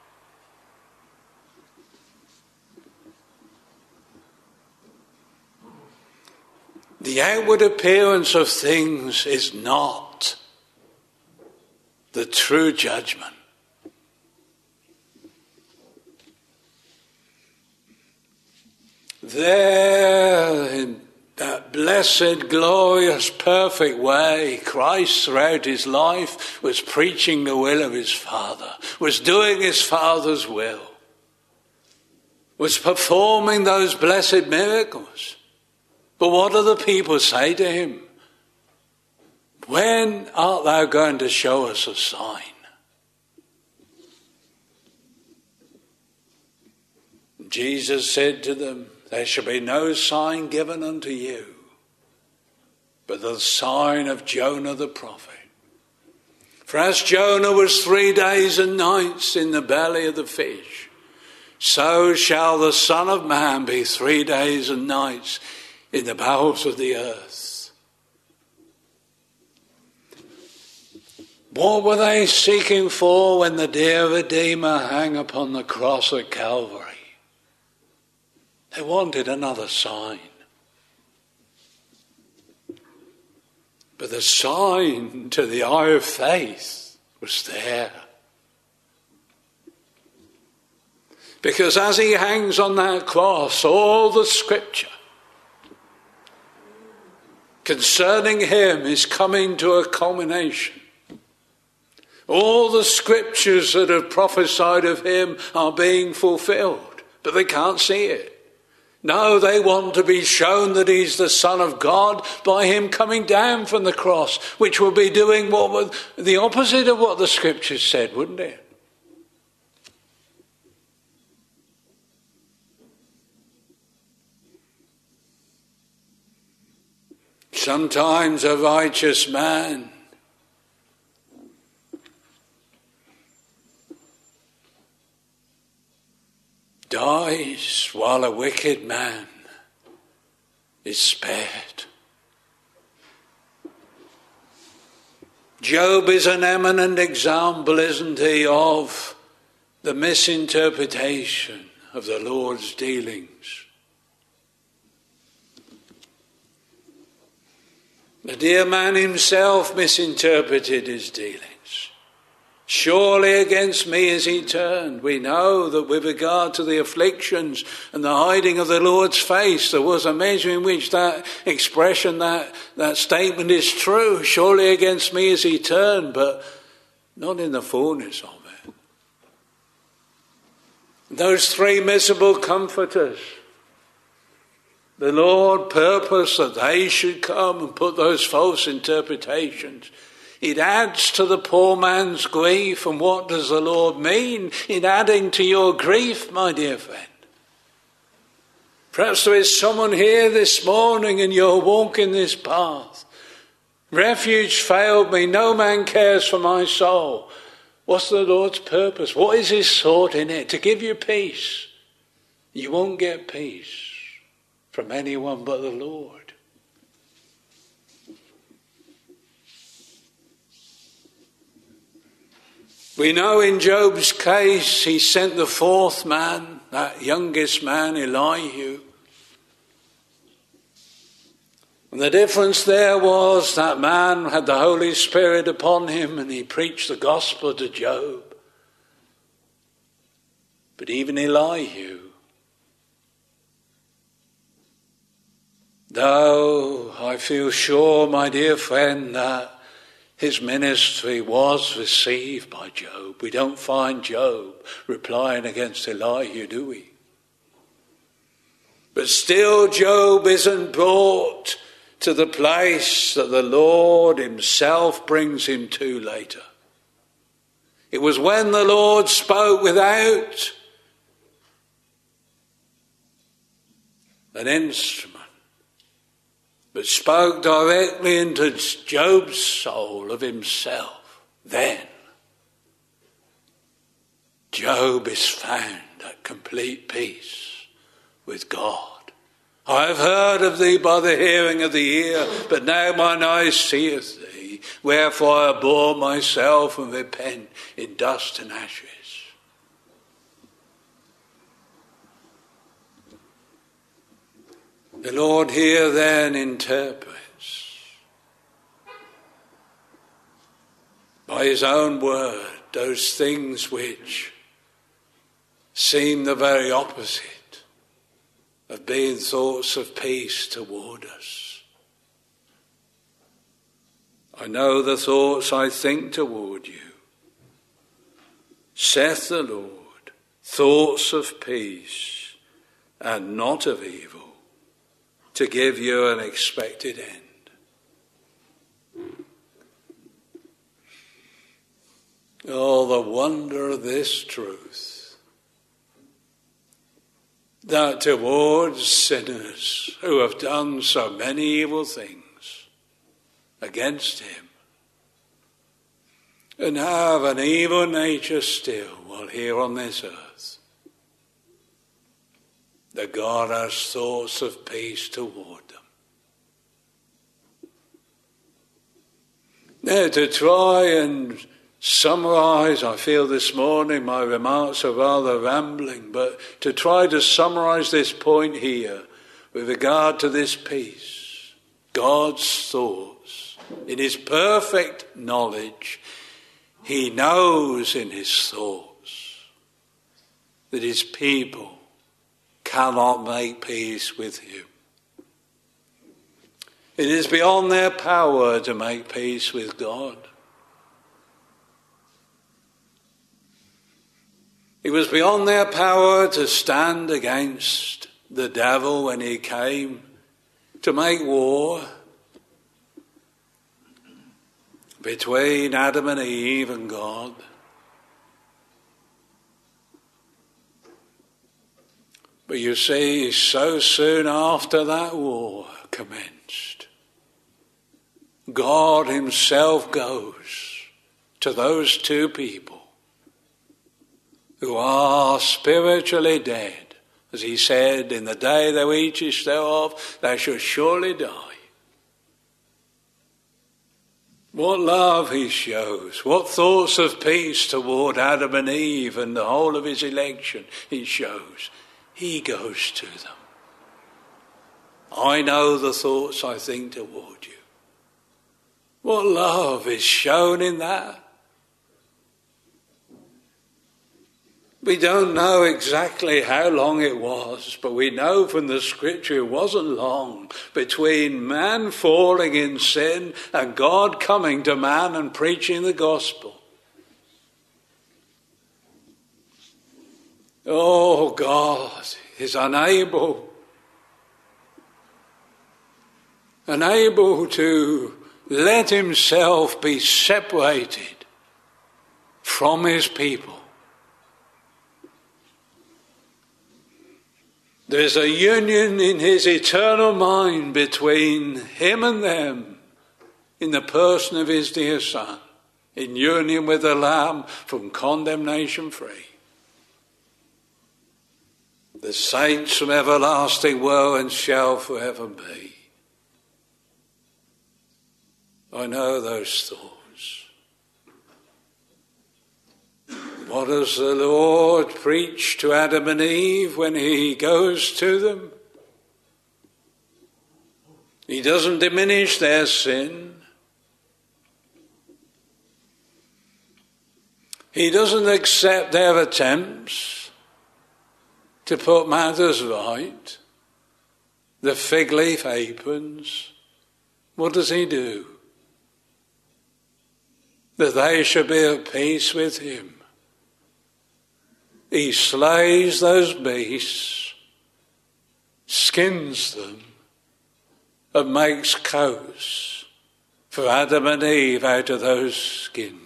The outward appearance of things is not the true judgment. There, in that blessed, glorious, perfect way, Christ throughout his life was preaching the will of his Father, was doing his Father's will, was performing those blessed miracles. But what do the people say to him? When art thou going to show us a sign? Jesus said to them, there shall be no sign given unto you, but the sign of Jonah the prophet. For as Jonah was 3 days and nights in the belly of the fish, so shall the Son of Man be 3 days and nights in the bowels of the earth. What were they seeking for when the dear Redeemer hung upon the cross at Calvary? They wanted another sign. But the sign to the eye of faith was there. Because as he hangs on that cross, all the scripture concerning him is coming to a culmination. All the scriptures that have prophesied of him are being fulfilled, but they can't see it. No, they want to be shown that he's the Son of God by him coming down from the cross, which will be doing what was the opposite of what the scriptures said, wouldn't it? Sometimes a righteous man dies while a wicked man is spared. Job is an eminent example, isn't he, of the misinterpretation of the Lord's dealings. The dear man himself misinterpreted his dealings. Surely against me is he turned. We know that with regard to the afflictions and the hiding of the Lord's face, there was a measure in which that expression, that statement is true. Surely against me is he turned, but not in the fullness of it. Those 3 miserable comforters, the Lord purposed that they should come and put those false interpretations. It adds to the poor man's grief. And what does the Lord mean in adding to your grief, my dear friend? Perhaps there is someone here this morning and you're walking this path. Refuge failed me. No man cares for my soul. What's the Lord's purpose? What is his thought in it? To give you peace. You won't get peace from anyone but the Lord. We know in Job's case, he sent the 4th man, that youngest man, Elihu. And the difference there was that man had the Holy Spirit upon him and he preached the gospel to Job. But even Elihu, though I feel sure, my dear friend, that his ministry was received by Job. We don't find Job replying against Elihu, do we? But still Job isn't brought to the place that the Lord himself brings him to later. It was when the Lord spoke without an instrument but spoke directly into Job's soul of himself, then Job is found at complete peace with God. I have heard of thee by the hearing of the ear, but now mine eyes seeth thee. Wherefore I abhor myself and repent in dust and ashes. The Lord here then interprets by his own word those things which seem the very opposite of being thoughts of peace toward us. I know the thoughts I think toward you, saith the Lord, thoughts of peace and not of evil, to give you an expected end. Oh, the wonder of this truth, that towards sinners who have done so many evil things against him and have an evil nature still while here on this earth, that God has thoughts of peace toward them. Now, to try and summarise, I feel this morning my remarks are rather rambling, but to try to summarise this point here with regard to this peace, God's thoughts, in his perfect knowledge, he knows in his thoughts that his people cannot make peace with him. It is beyond their power to make peace with God. It was beyond their power to stand against the devil when he came to make war between Adam and Eve and God. But you see, so soon after that war commenced, God himself goes to those two people who are spiritually dead. As he said, in the day thou eatest thereof, thou shalt surely die. What love he shows, what thoughts of peace toward Adam and Eve and the whole of his election he shows. He goes to them. I know the thoughts I think toward you. What love is shown in that? We don't know exactly how long it was, but we know from the scripture it wasn't long between man falling in sin and God coming to man and preaching the gospel. Oh, God is unable to let himself be separated from his people. There's a union in his eternal mind between him and them in the person of his dear Son, in union with the Lamb from condemnation free. The saints from everlasting were and shall forever be. I know those thoughts. What does the Lord preach to Adam and Eve when he goes to them? He doesn't diminish their sin. He doesn't accept their attempts to put matters right. The fig leaf aprons. What does he do? That they should be at peace with him. He slays those beasts, skins them, and makes coats for Adam and Eve out of those skins.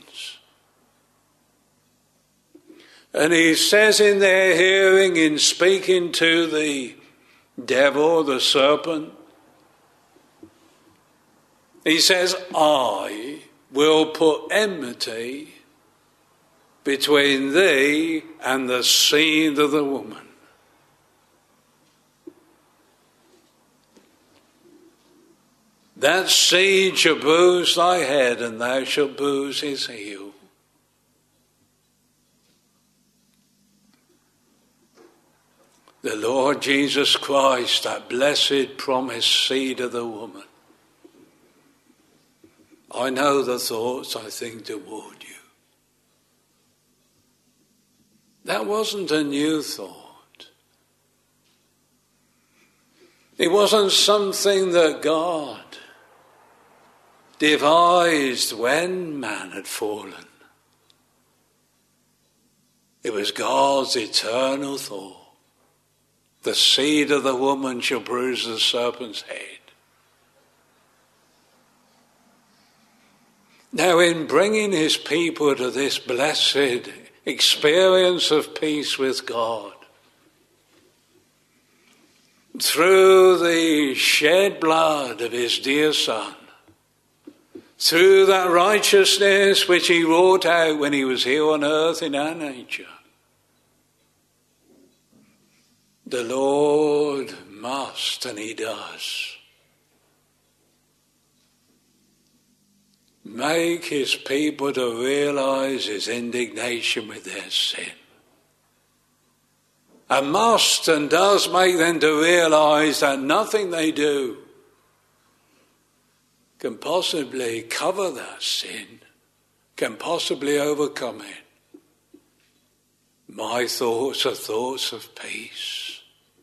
And he says in their hearing, in speaking to the devil, the serpent, He says, I will put enmity between thee and the seed of the woman. That seed shall bruise thy head, and thou shalt bruise his heel. The Lord Jesus Christ, that blessed promised seed of the woman. I know the thoughts I think toward you. That wasn't a new thought. It wasn't something that God devised when man had fallen. It was God's eternal thought. The seed of the woman shall bruise the serpent's head. Now, in bringing his people to this blessed experience of peace with God, through the shed blood of his dear Son, through that righteousness which he wrought out when he was here on earth in our nature, the Lord must, and he does, make his people to realize his indignation with their sin. And must and does make them to realize that nothing they do can possibly cover that sin, can possibly overcome it. My thoughts are thoughts of peace.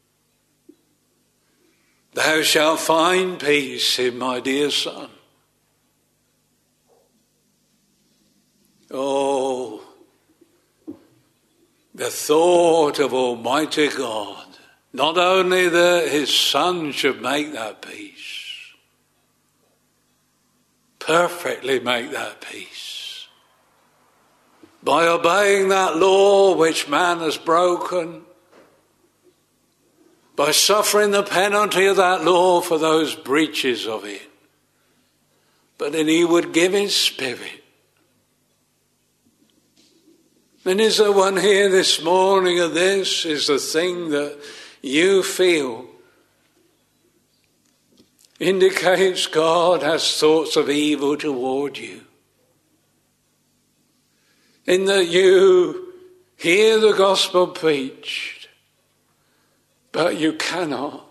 Thou shalt find peace in my dear Son. Oh, the thought of Almighty God, not only that his Son should make that peace, perfectly make that peace, by obeying that law which man has broken, by suffering the penalty of that law for those breaches of it, but then he would give his Spirit. And is there one here this morning of this is the thing that you feel indicates God has thoughts of evil toward you? In that you hear the gospel preached, but you cannot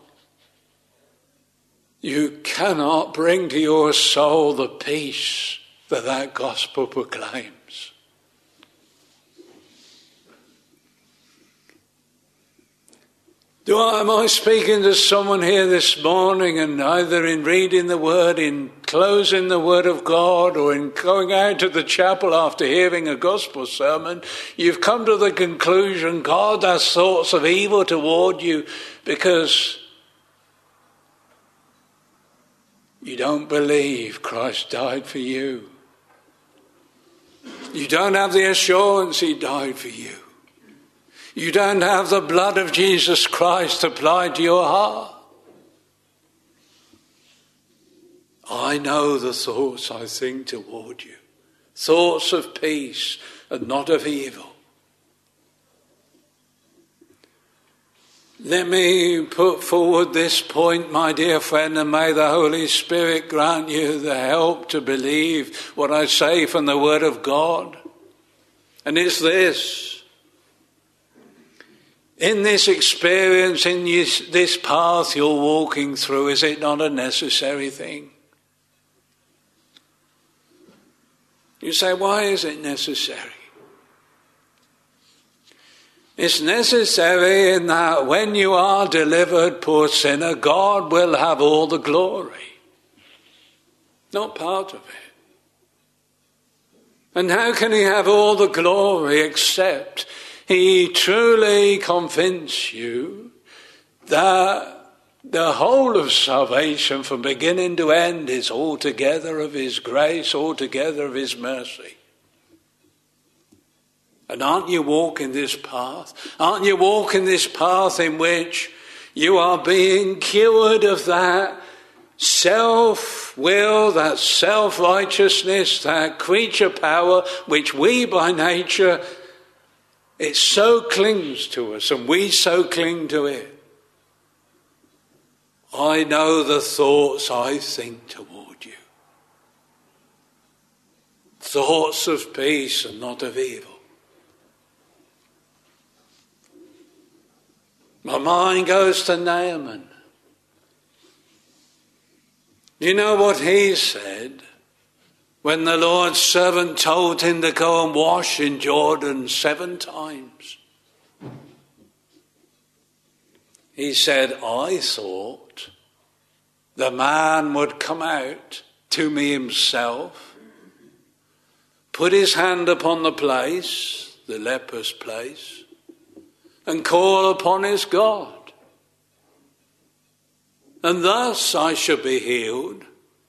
bring to your soul the peace that that gospel proclaims. Am I speaking to someone here this morning, and either in reading the word, in closing the word of God, or in going out to the chapel after hearing a gospel sermon, you've come to the conclusion God has thoughts of evil toward you because you don't believe Christ died for you. You don't have the assurance he died for you. You don't have the blood of Jesus Christ applied to your heart. I know the thoughts I think toward you. Thoughts of peace and not of evil. Let me put forward this point, my dear friend, and may the Holy Spirit grant you the help to believe what I say from the Word of God. And it's this. In this experience, in this path you're walking through, is it not a necessary thing? You say, why is it necessary? It's necessary in that when you are delivered, poor sinner, God will have all the glory, not part of it. And how can he have all the glory except he truly convince you that the whole of salvation from beginning to end is altogether of his grace, altogether of his mercy? And aren't you walking this path? Aren't you walking this path in which you are being cured of that self-will, that self-righteousness, that creature power, which we by nature, it so clings to us and we so cling to it. I know the thoughts I think toward you. Thoughts of peace and not of evil. My mind goes to Naaman. You know what he said when the Lord's servant told him to go and wash in Jordan 7 times? He said, I thought the man would come out to me himself, put his hand upon the place, the leper's place, and call upon his God. And thus I should be healed.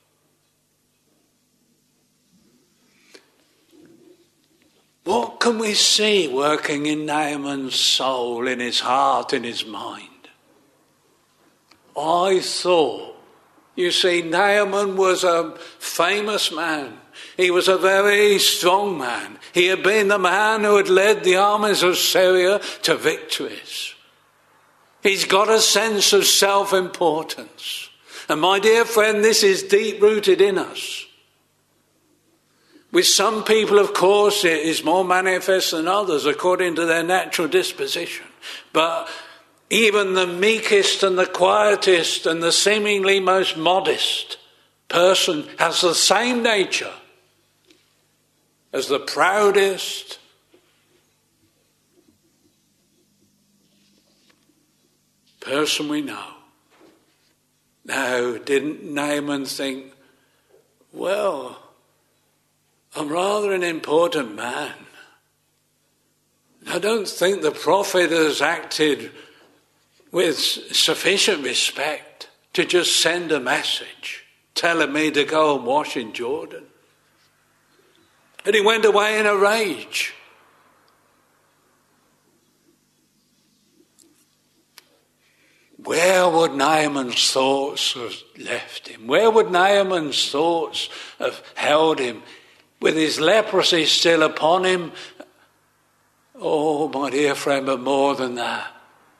What can we see working in Naaman's soul, in his heart, in his mind? I thought, you see, Naaman was a famous man. He was a very strong man. He had been the man who had led the armies of Syria to victories. He's got a sense of self-importance. And my dear friend, this is deep-rooted in us. With some people, of course, it is more manifest than others according to their natural disposition. But even the meekest and the quietest and the seemingly most modest person has the same nature as the proudest person we know. Now, didn't Naaman think, well, I'm rather an important man. I don't think the prophet has acted with sufficient respect to just send a message telling me to go and wash in Jordan. And he went away in a rage. Where would Naaman's thoughts have left him? Where would Naaman's thoughts have held him? With his leprosy still upon him? Oh, my dear friend, but more than that.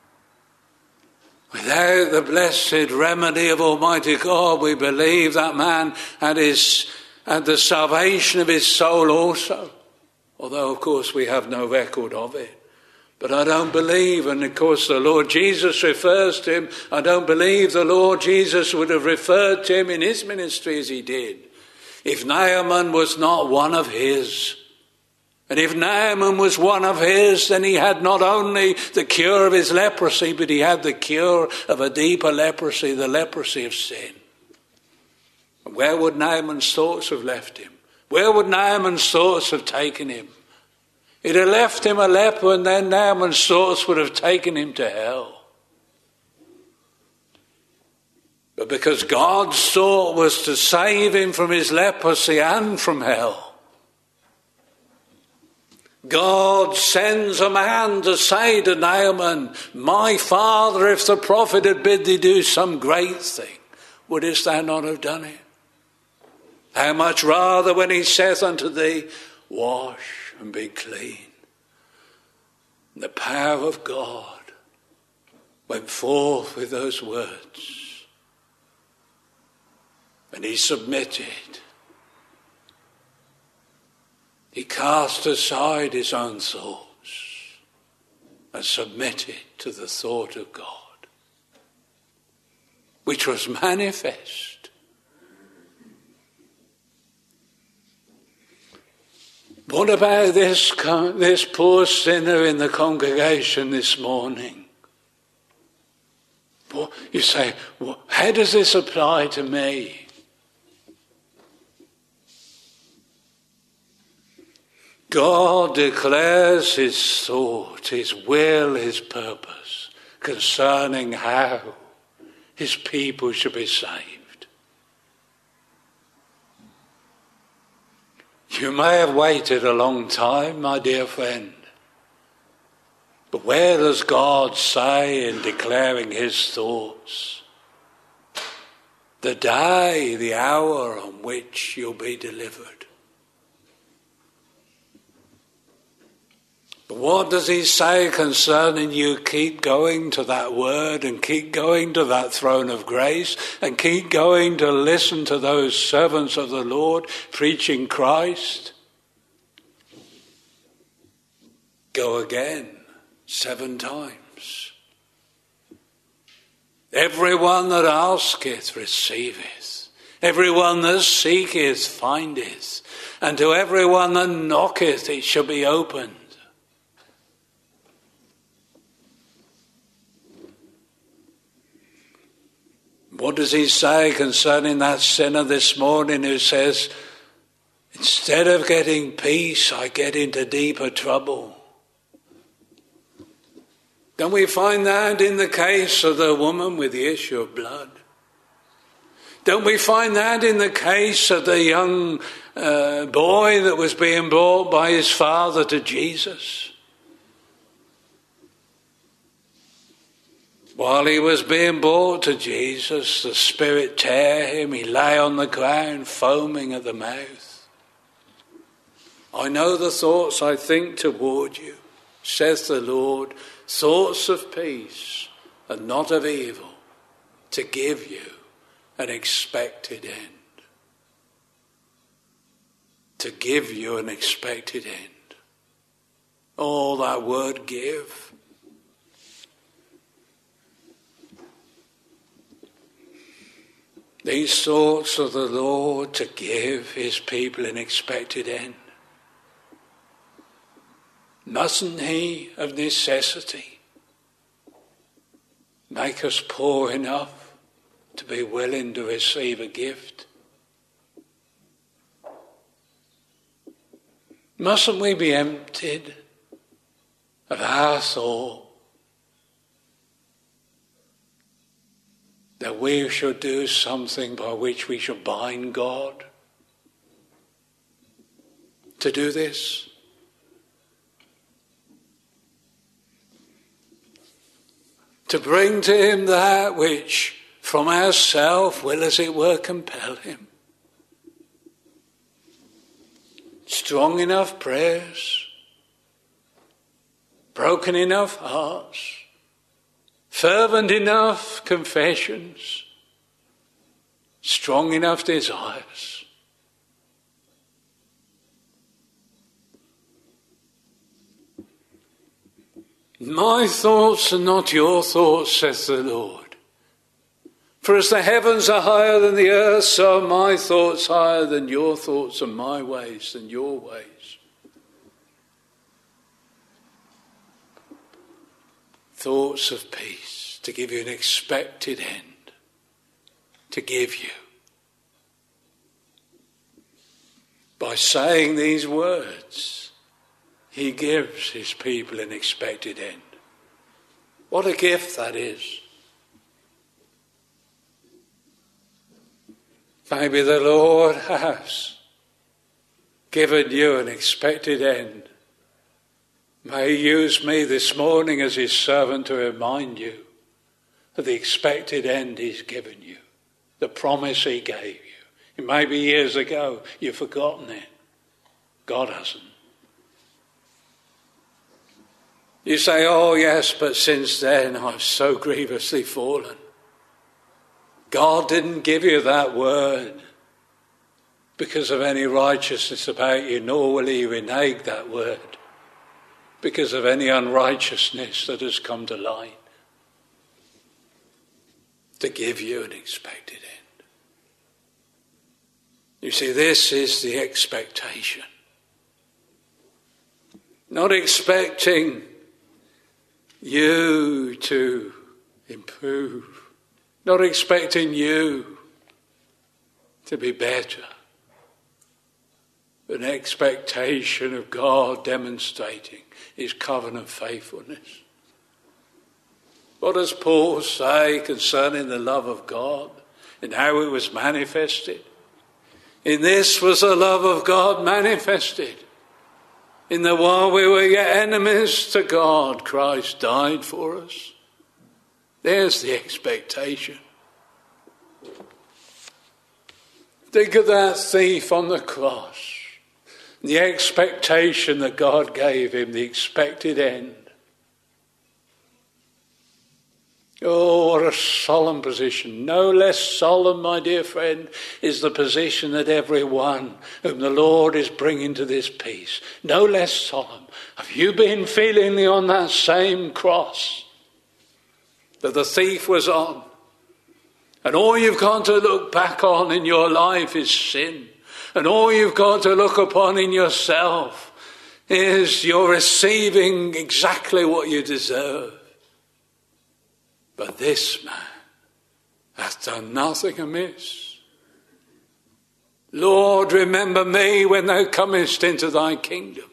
Without the blessed remedy of Almighty God, we believe that man had the salvation of his soul also. Although, of course, we have no record of it. But I don't believe, and of course the Lord Jesus refers to him, I don't believe the Lord Jesus would have referred to him in his ministry as he did if Naaman was not one of his. And if Naaman was one of his, then he had not only the cure of his leprosy, but he had the cure of a deeper leprosy, the leprosy of sin. And where would Naaman's thoughts have left him? Where would Naaman's thoughts have taken him? It had left him a leper, and then Naaman's thoughts would have taken him to hell. But because God's thought was to save him from his leprosy and from hell, God sends a man to say to Naaman, my father, if the prophet had bid thee do some great thing, wouldest thou not have done it? How much rather when he saith unto thee, wash and be clean. And the power of God went forth with those words. And he submitted. He cast aside his own thoughts and submitted to the thought of God, which was manifest. What about this poor sinner in the congregation this morning? Well, you say, well, how does this apply to me? God declares his thought, his will, his purpose concerning how his people should be saved. You may have waited a long time, my dear friend, but where does God say in declaring his thoughts? the day, the hour on which you'll be delivered. But what does he say concerning you? Keep going to that word and keep going to that throne of grace and keep going to listen to those servants of the Lord preaching Christ. Go again 7 times. Everyone that asketh receiveth. Everyone that seeketh findeth. And to everyone that knocketh it shall be opened. What does he say concerning that sinner this morning who says, instead of getting peace, I get into deeper trouble? Don't we find that in the case of the woman with the issue of blood? Don't we find that in the case of the young boy that was being brought by his father to Jesus? While he was being brought to Jesus, the Spirit tear him. He lay on the ground, foaming at the mouth. I know the thoughts I think toward you, says the Lord, thoughts of peace and not of evil, to give you an expected end. To give you an expected end. Oh, that word give. These thoughts of the Lord to give his people an expected end. Mustn't he, of necessity, make us poor enough to be willing to receive a gift? Mustn't we be emptied of our thought that we should do something by which we should bind God to do this? To bring to him that which from ourself will, as it were, compel him. Strong enough prayers, broken enough hearts, fervent enough confessions, strong enough desires. My thoughts are not your thoughts, says the Lord. For as the heavens are higher than the earth, so are my thoughts higher than your thoughts, and my ways than your ways. Thoughts of peace, to give you an expected end, to give you. By saying these words, he gives his people an expected end. What a gift that is. Maybe the Lord has given you an expected end. May he use me this morning as his servant to remind you of the expected end he's given you, the promise he gave you. It may be years ago, you've forgotten it. God hasn't. You say, oh yes, but since then I've so grievously fallen. God didn't give you that word because of any righteousness about you, nor will he renege that word because of any unrighteousness that has come to light, to give you an expected end. You see, this is the expectation. Not expecting you to improve, not expecting you to be better, but an expectation of God demonstrating his covenant faithfulness. What does Paul say concerning the love of God and how it was manifested? In this was the love of God manifested, in that while we were yet enemies to God, Christ died for us. There's the expectation. Think of that thief on the cross. The expectation that God gave him, the expected end. Oh, what a solemn position. No less solemn, my dear friend, is the position that every one whom the Lord is bringing to this peace. No less solemn. Have you been feeling on that same cross that the thief was on? And all you've got to look back on in your life is sin. And all you've got to look upon in yourself is you're receiving exactly what you deserve. But this man hath done nothing amiss. Lord, remember me when thou comest into thy kingdom.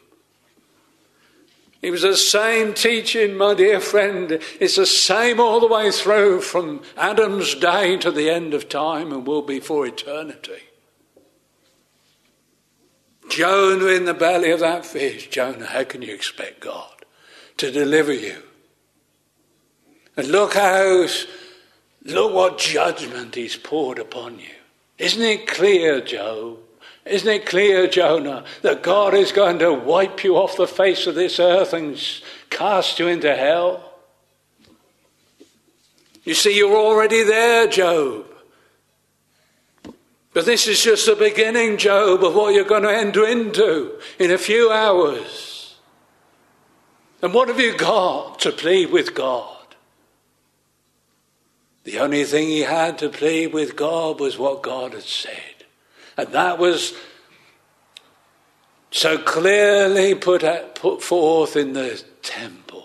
It was the same teaching, my dear friend. It's the same all the way through from Adam's day to the end of time and will be for eternity. Jonah in the belly of that fish. Jonah, how can you expect God to deliver you? And look what judgment he's poured upon you. Isn't it clear, Job? Isn't it clear, Jonah, that God is going to wipe you off the face of this earth and cast you into hell? You see, you're already there, Job. But this is just the beginning, Job, of what you're going to enter into in a few hours. And what have you got to plead with God? The only thing he had to plead with God was what God had said. And that was so clearly put forth in the temple.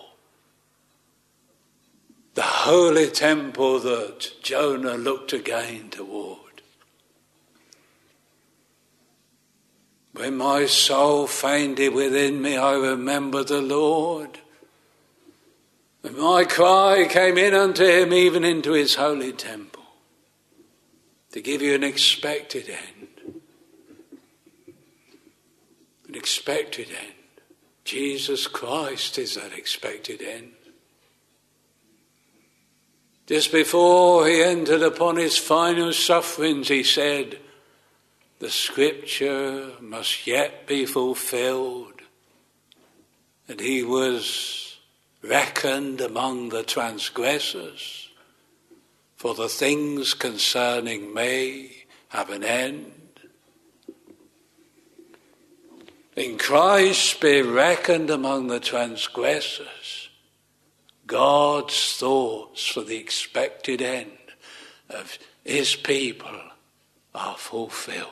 The holy temple that Jonah looked again toward. When my soul fainted within me, I remembered the Lord. And my cry came in unto him, even into his holy temple, to give you an expected end. An expected end. Jesus Christ is that expected end. Just before he entered upon his final sufferings, he said, the scripture must yet be fulfilled. And he was reckoned among the transgressors, for the things concerning me have an end. In Christ be reckoned among the transgressors, God's thoughts for the expected end of his people are fulfilled.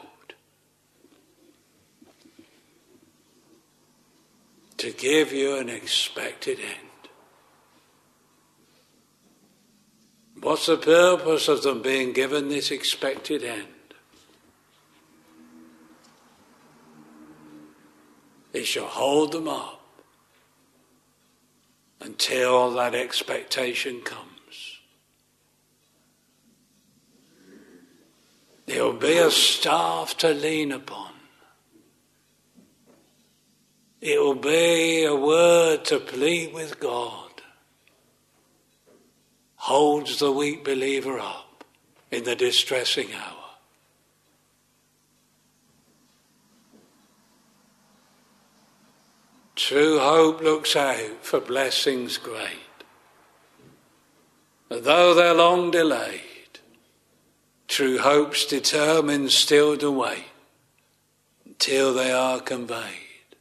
To give you an expected end. What's the purpose of them being given this expected end? It shall hold them up until that expectation comes. There will be a staff to lean upon. It will be a word to plead with God. Holds the weak believer up in the distressing hour. True hope looks out for blessings great. And though they're long delayed, true hope's determined still to wait until they are conveyed.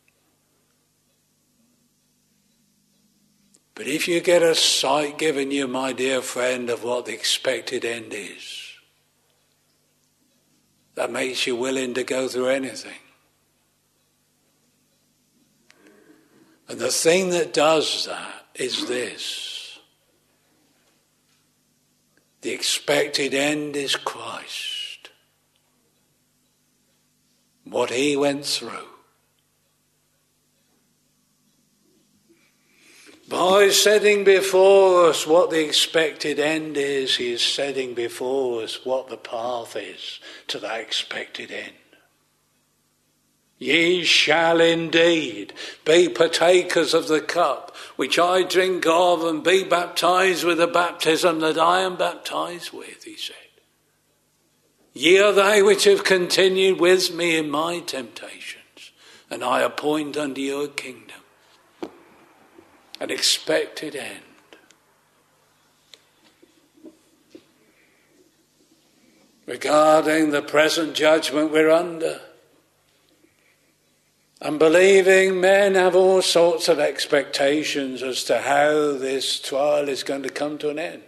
But if you get a sight given you, my dear friend, of what the expected end is, that makes you willing to go through anything. And the thing that does that is this. The expected end is Christ. What he went through. By setting before us what the expected end is, he is setting before us what the path is to that expected end. Ye shall indeed be partakers of the cup which I drink of, and be baptized with the baptism that I am baptized with, he said. Ye are they which have continued with me in my temptations, and I appoint unto you a kingdom, an expected end. Regarding the present judgment we're under, unbelieving men have all sorts of expectations as to how this trial is going to come to an end.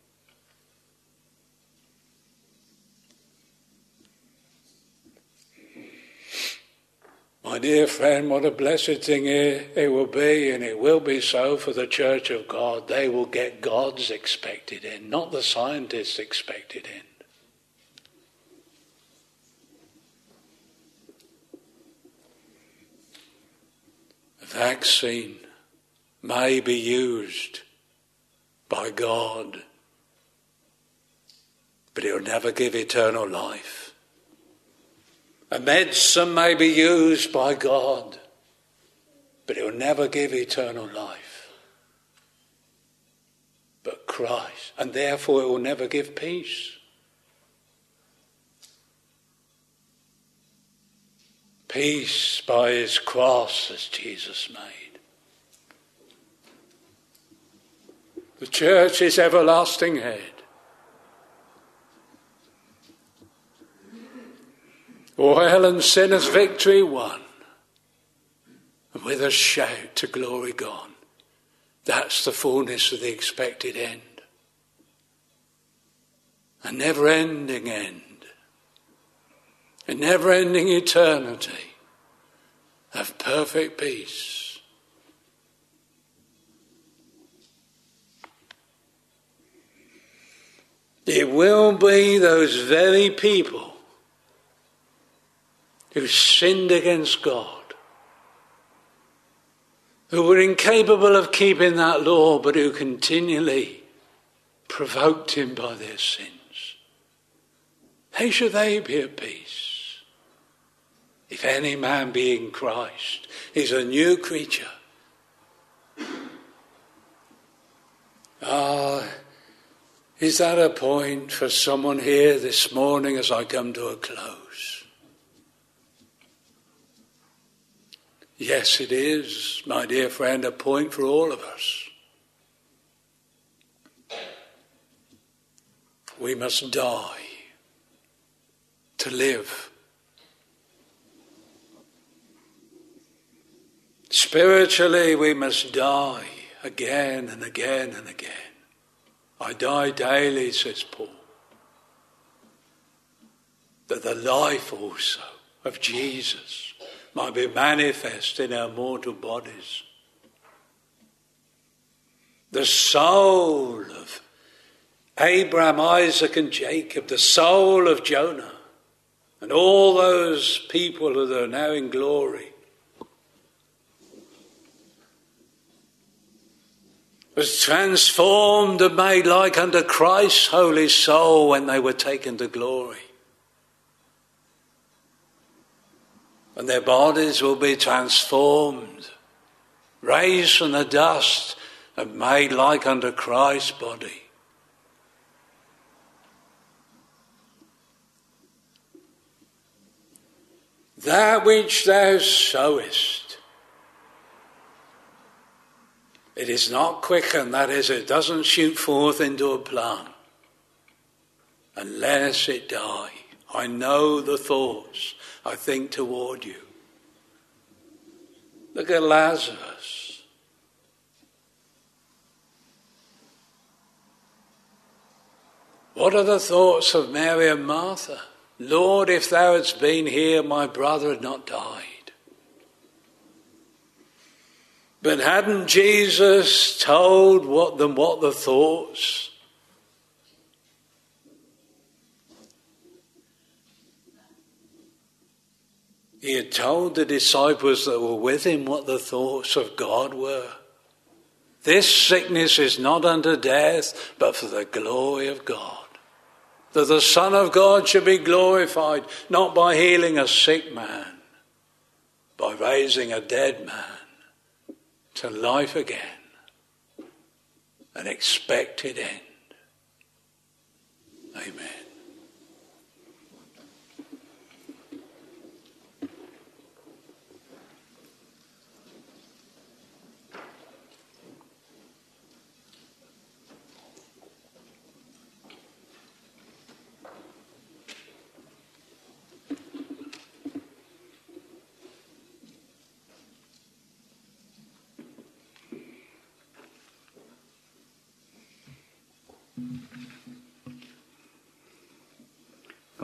My dear friend, what a blessed thing it will be, and it will be so for the Church of God. They will get God's expected end, not the scientists' expected end. A vaccine may be used by God, but it will never give eternal life. A medicine may be used by God, but it will never give eternal life. But Christ, and therefore it will never give peace. Peace by his cross as Jesus made. The church is everlasting head. Oil and sinner's victory won. And with a shout to glory gone. That's the fullness of the expected end. A never-ending end. A never-ending eternity of perfect peace. It will be those very people who sinned against God, who were incapable of keeping that law, but who continually provoked him by their sins. How should they be at peace? If any man be in Christ, he's a new creature. Is that a point for someone here this morning as I come to a close? Yes, it is, my dear friend, a point for all of us. We must die to live. Spiritually, we must die again and again and again. I die daily, says Paul, that the life also of Jesus might be manifest in our mortal bodies. The soul of Abraham, Isaac and Jacob, the soul of Jonah, and all those people that are now in glory, was transformed and made like unto Christ's holy soul when they were taken to glory. And their bodies will be transformed, raised from the dust and made like unto Christ's body. That which thou sowest, it is not quickened, that is, it doesn't shoot forth into a plant unless it die. I know the thoughts I think toward you. Look at Lazarus. What are the thoughts of Mary and Martha? Lord, if thou hadst been here, my brother had not died. But hadn't Jesus told them what the thoughts? He had told the disciples that were with him what the thoughts of God were. This sickness is not unto death, but for the glory of God. That the Son of God should be glorified, not by healing a sick man, by raising a dead man to life again. An expected end. Amen.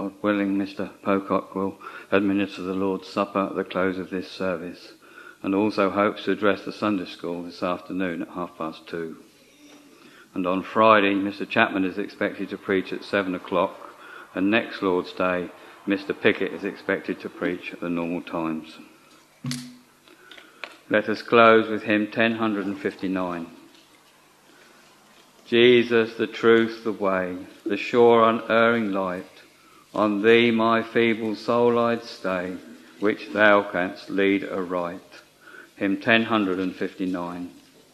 God willing, Mr. Pocock will administer the Lord's Supper at the close of this service, and also hopes to address the Sunday school this afternoon at 2:30. And on Friday, Mr. Chapman is expected to preach at 7 o'clock, and next Lord's Day, Mr. Pickett is expected to preach at the normal times. Let us close with hymn 1059. Jesus, the truth, the way, the sure unerring light, on thee my feeble soul I'd stay, which thou canst lead aright. Hymn 1059.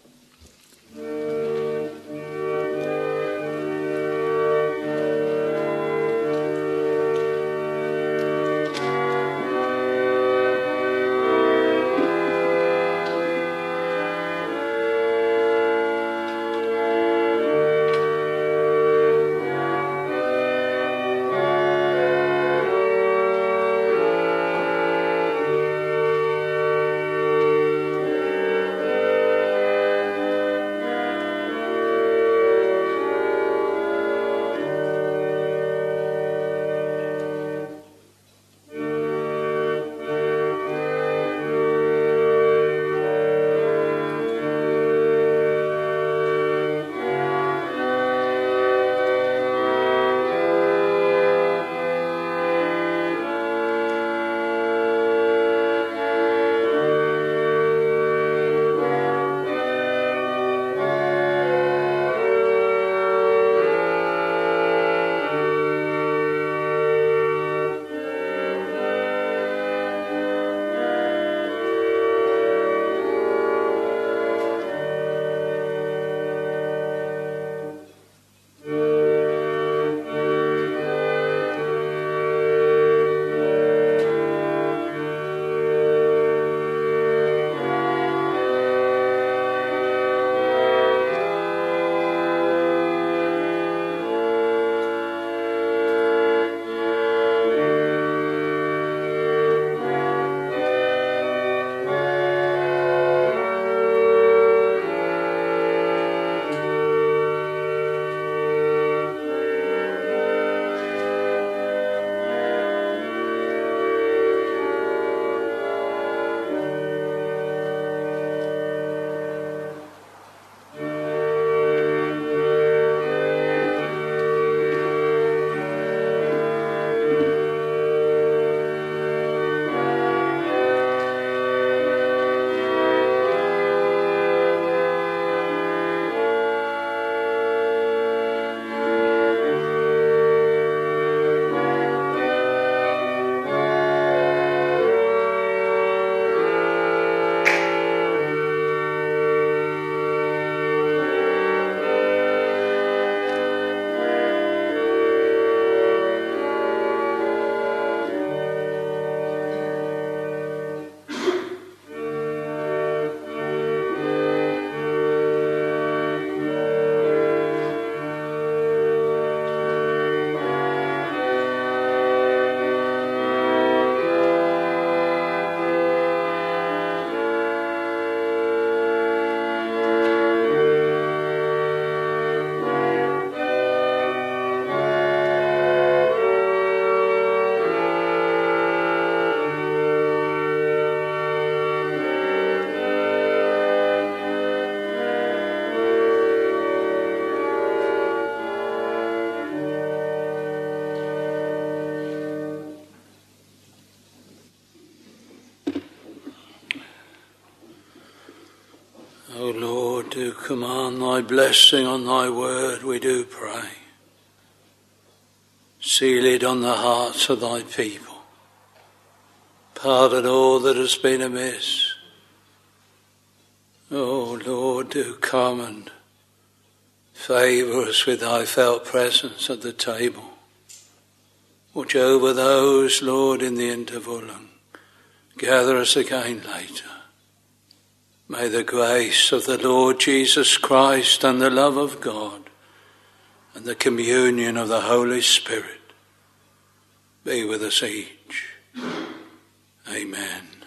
O Lord, do command thy blessing on thy word, we do pray. Seal it on the hearts of thy people. Pardon all that has been amiss. O Lord, do come and favour us with thy felt presence at the table. Watch over those, Lord, in the interval, and gather us again later. May the grace of the Lord Jesus Christ and the love of God and the communion of the Holy Spirit be with us each. Amen.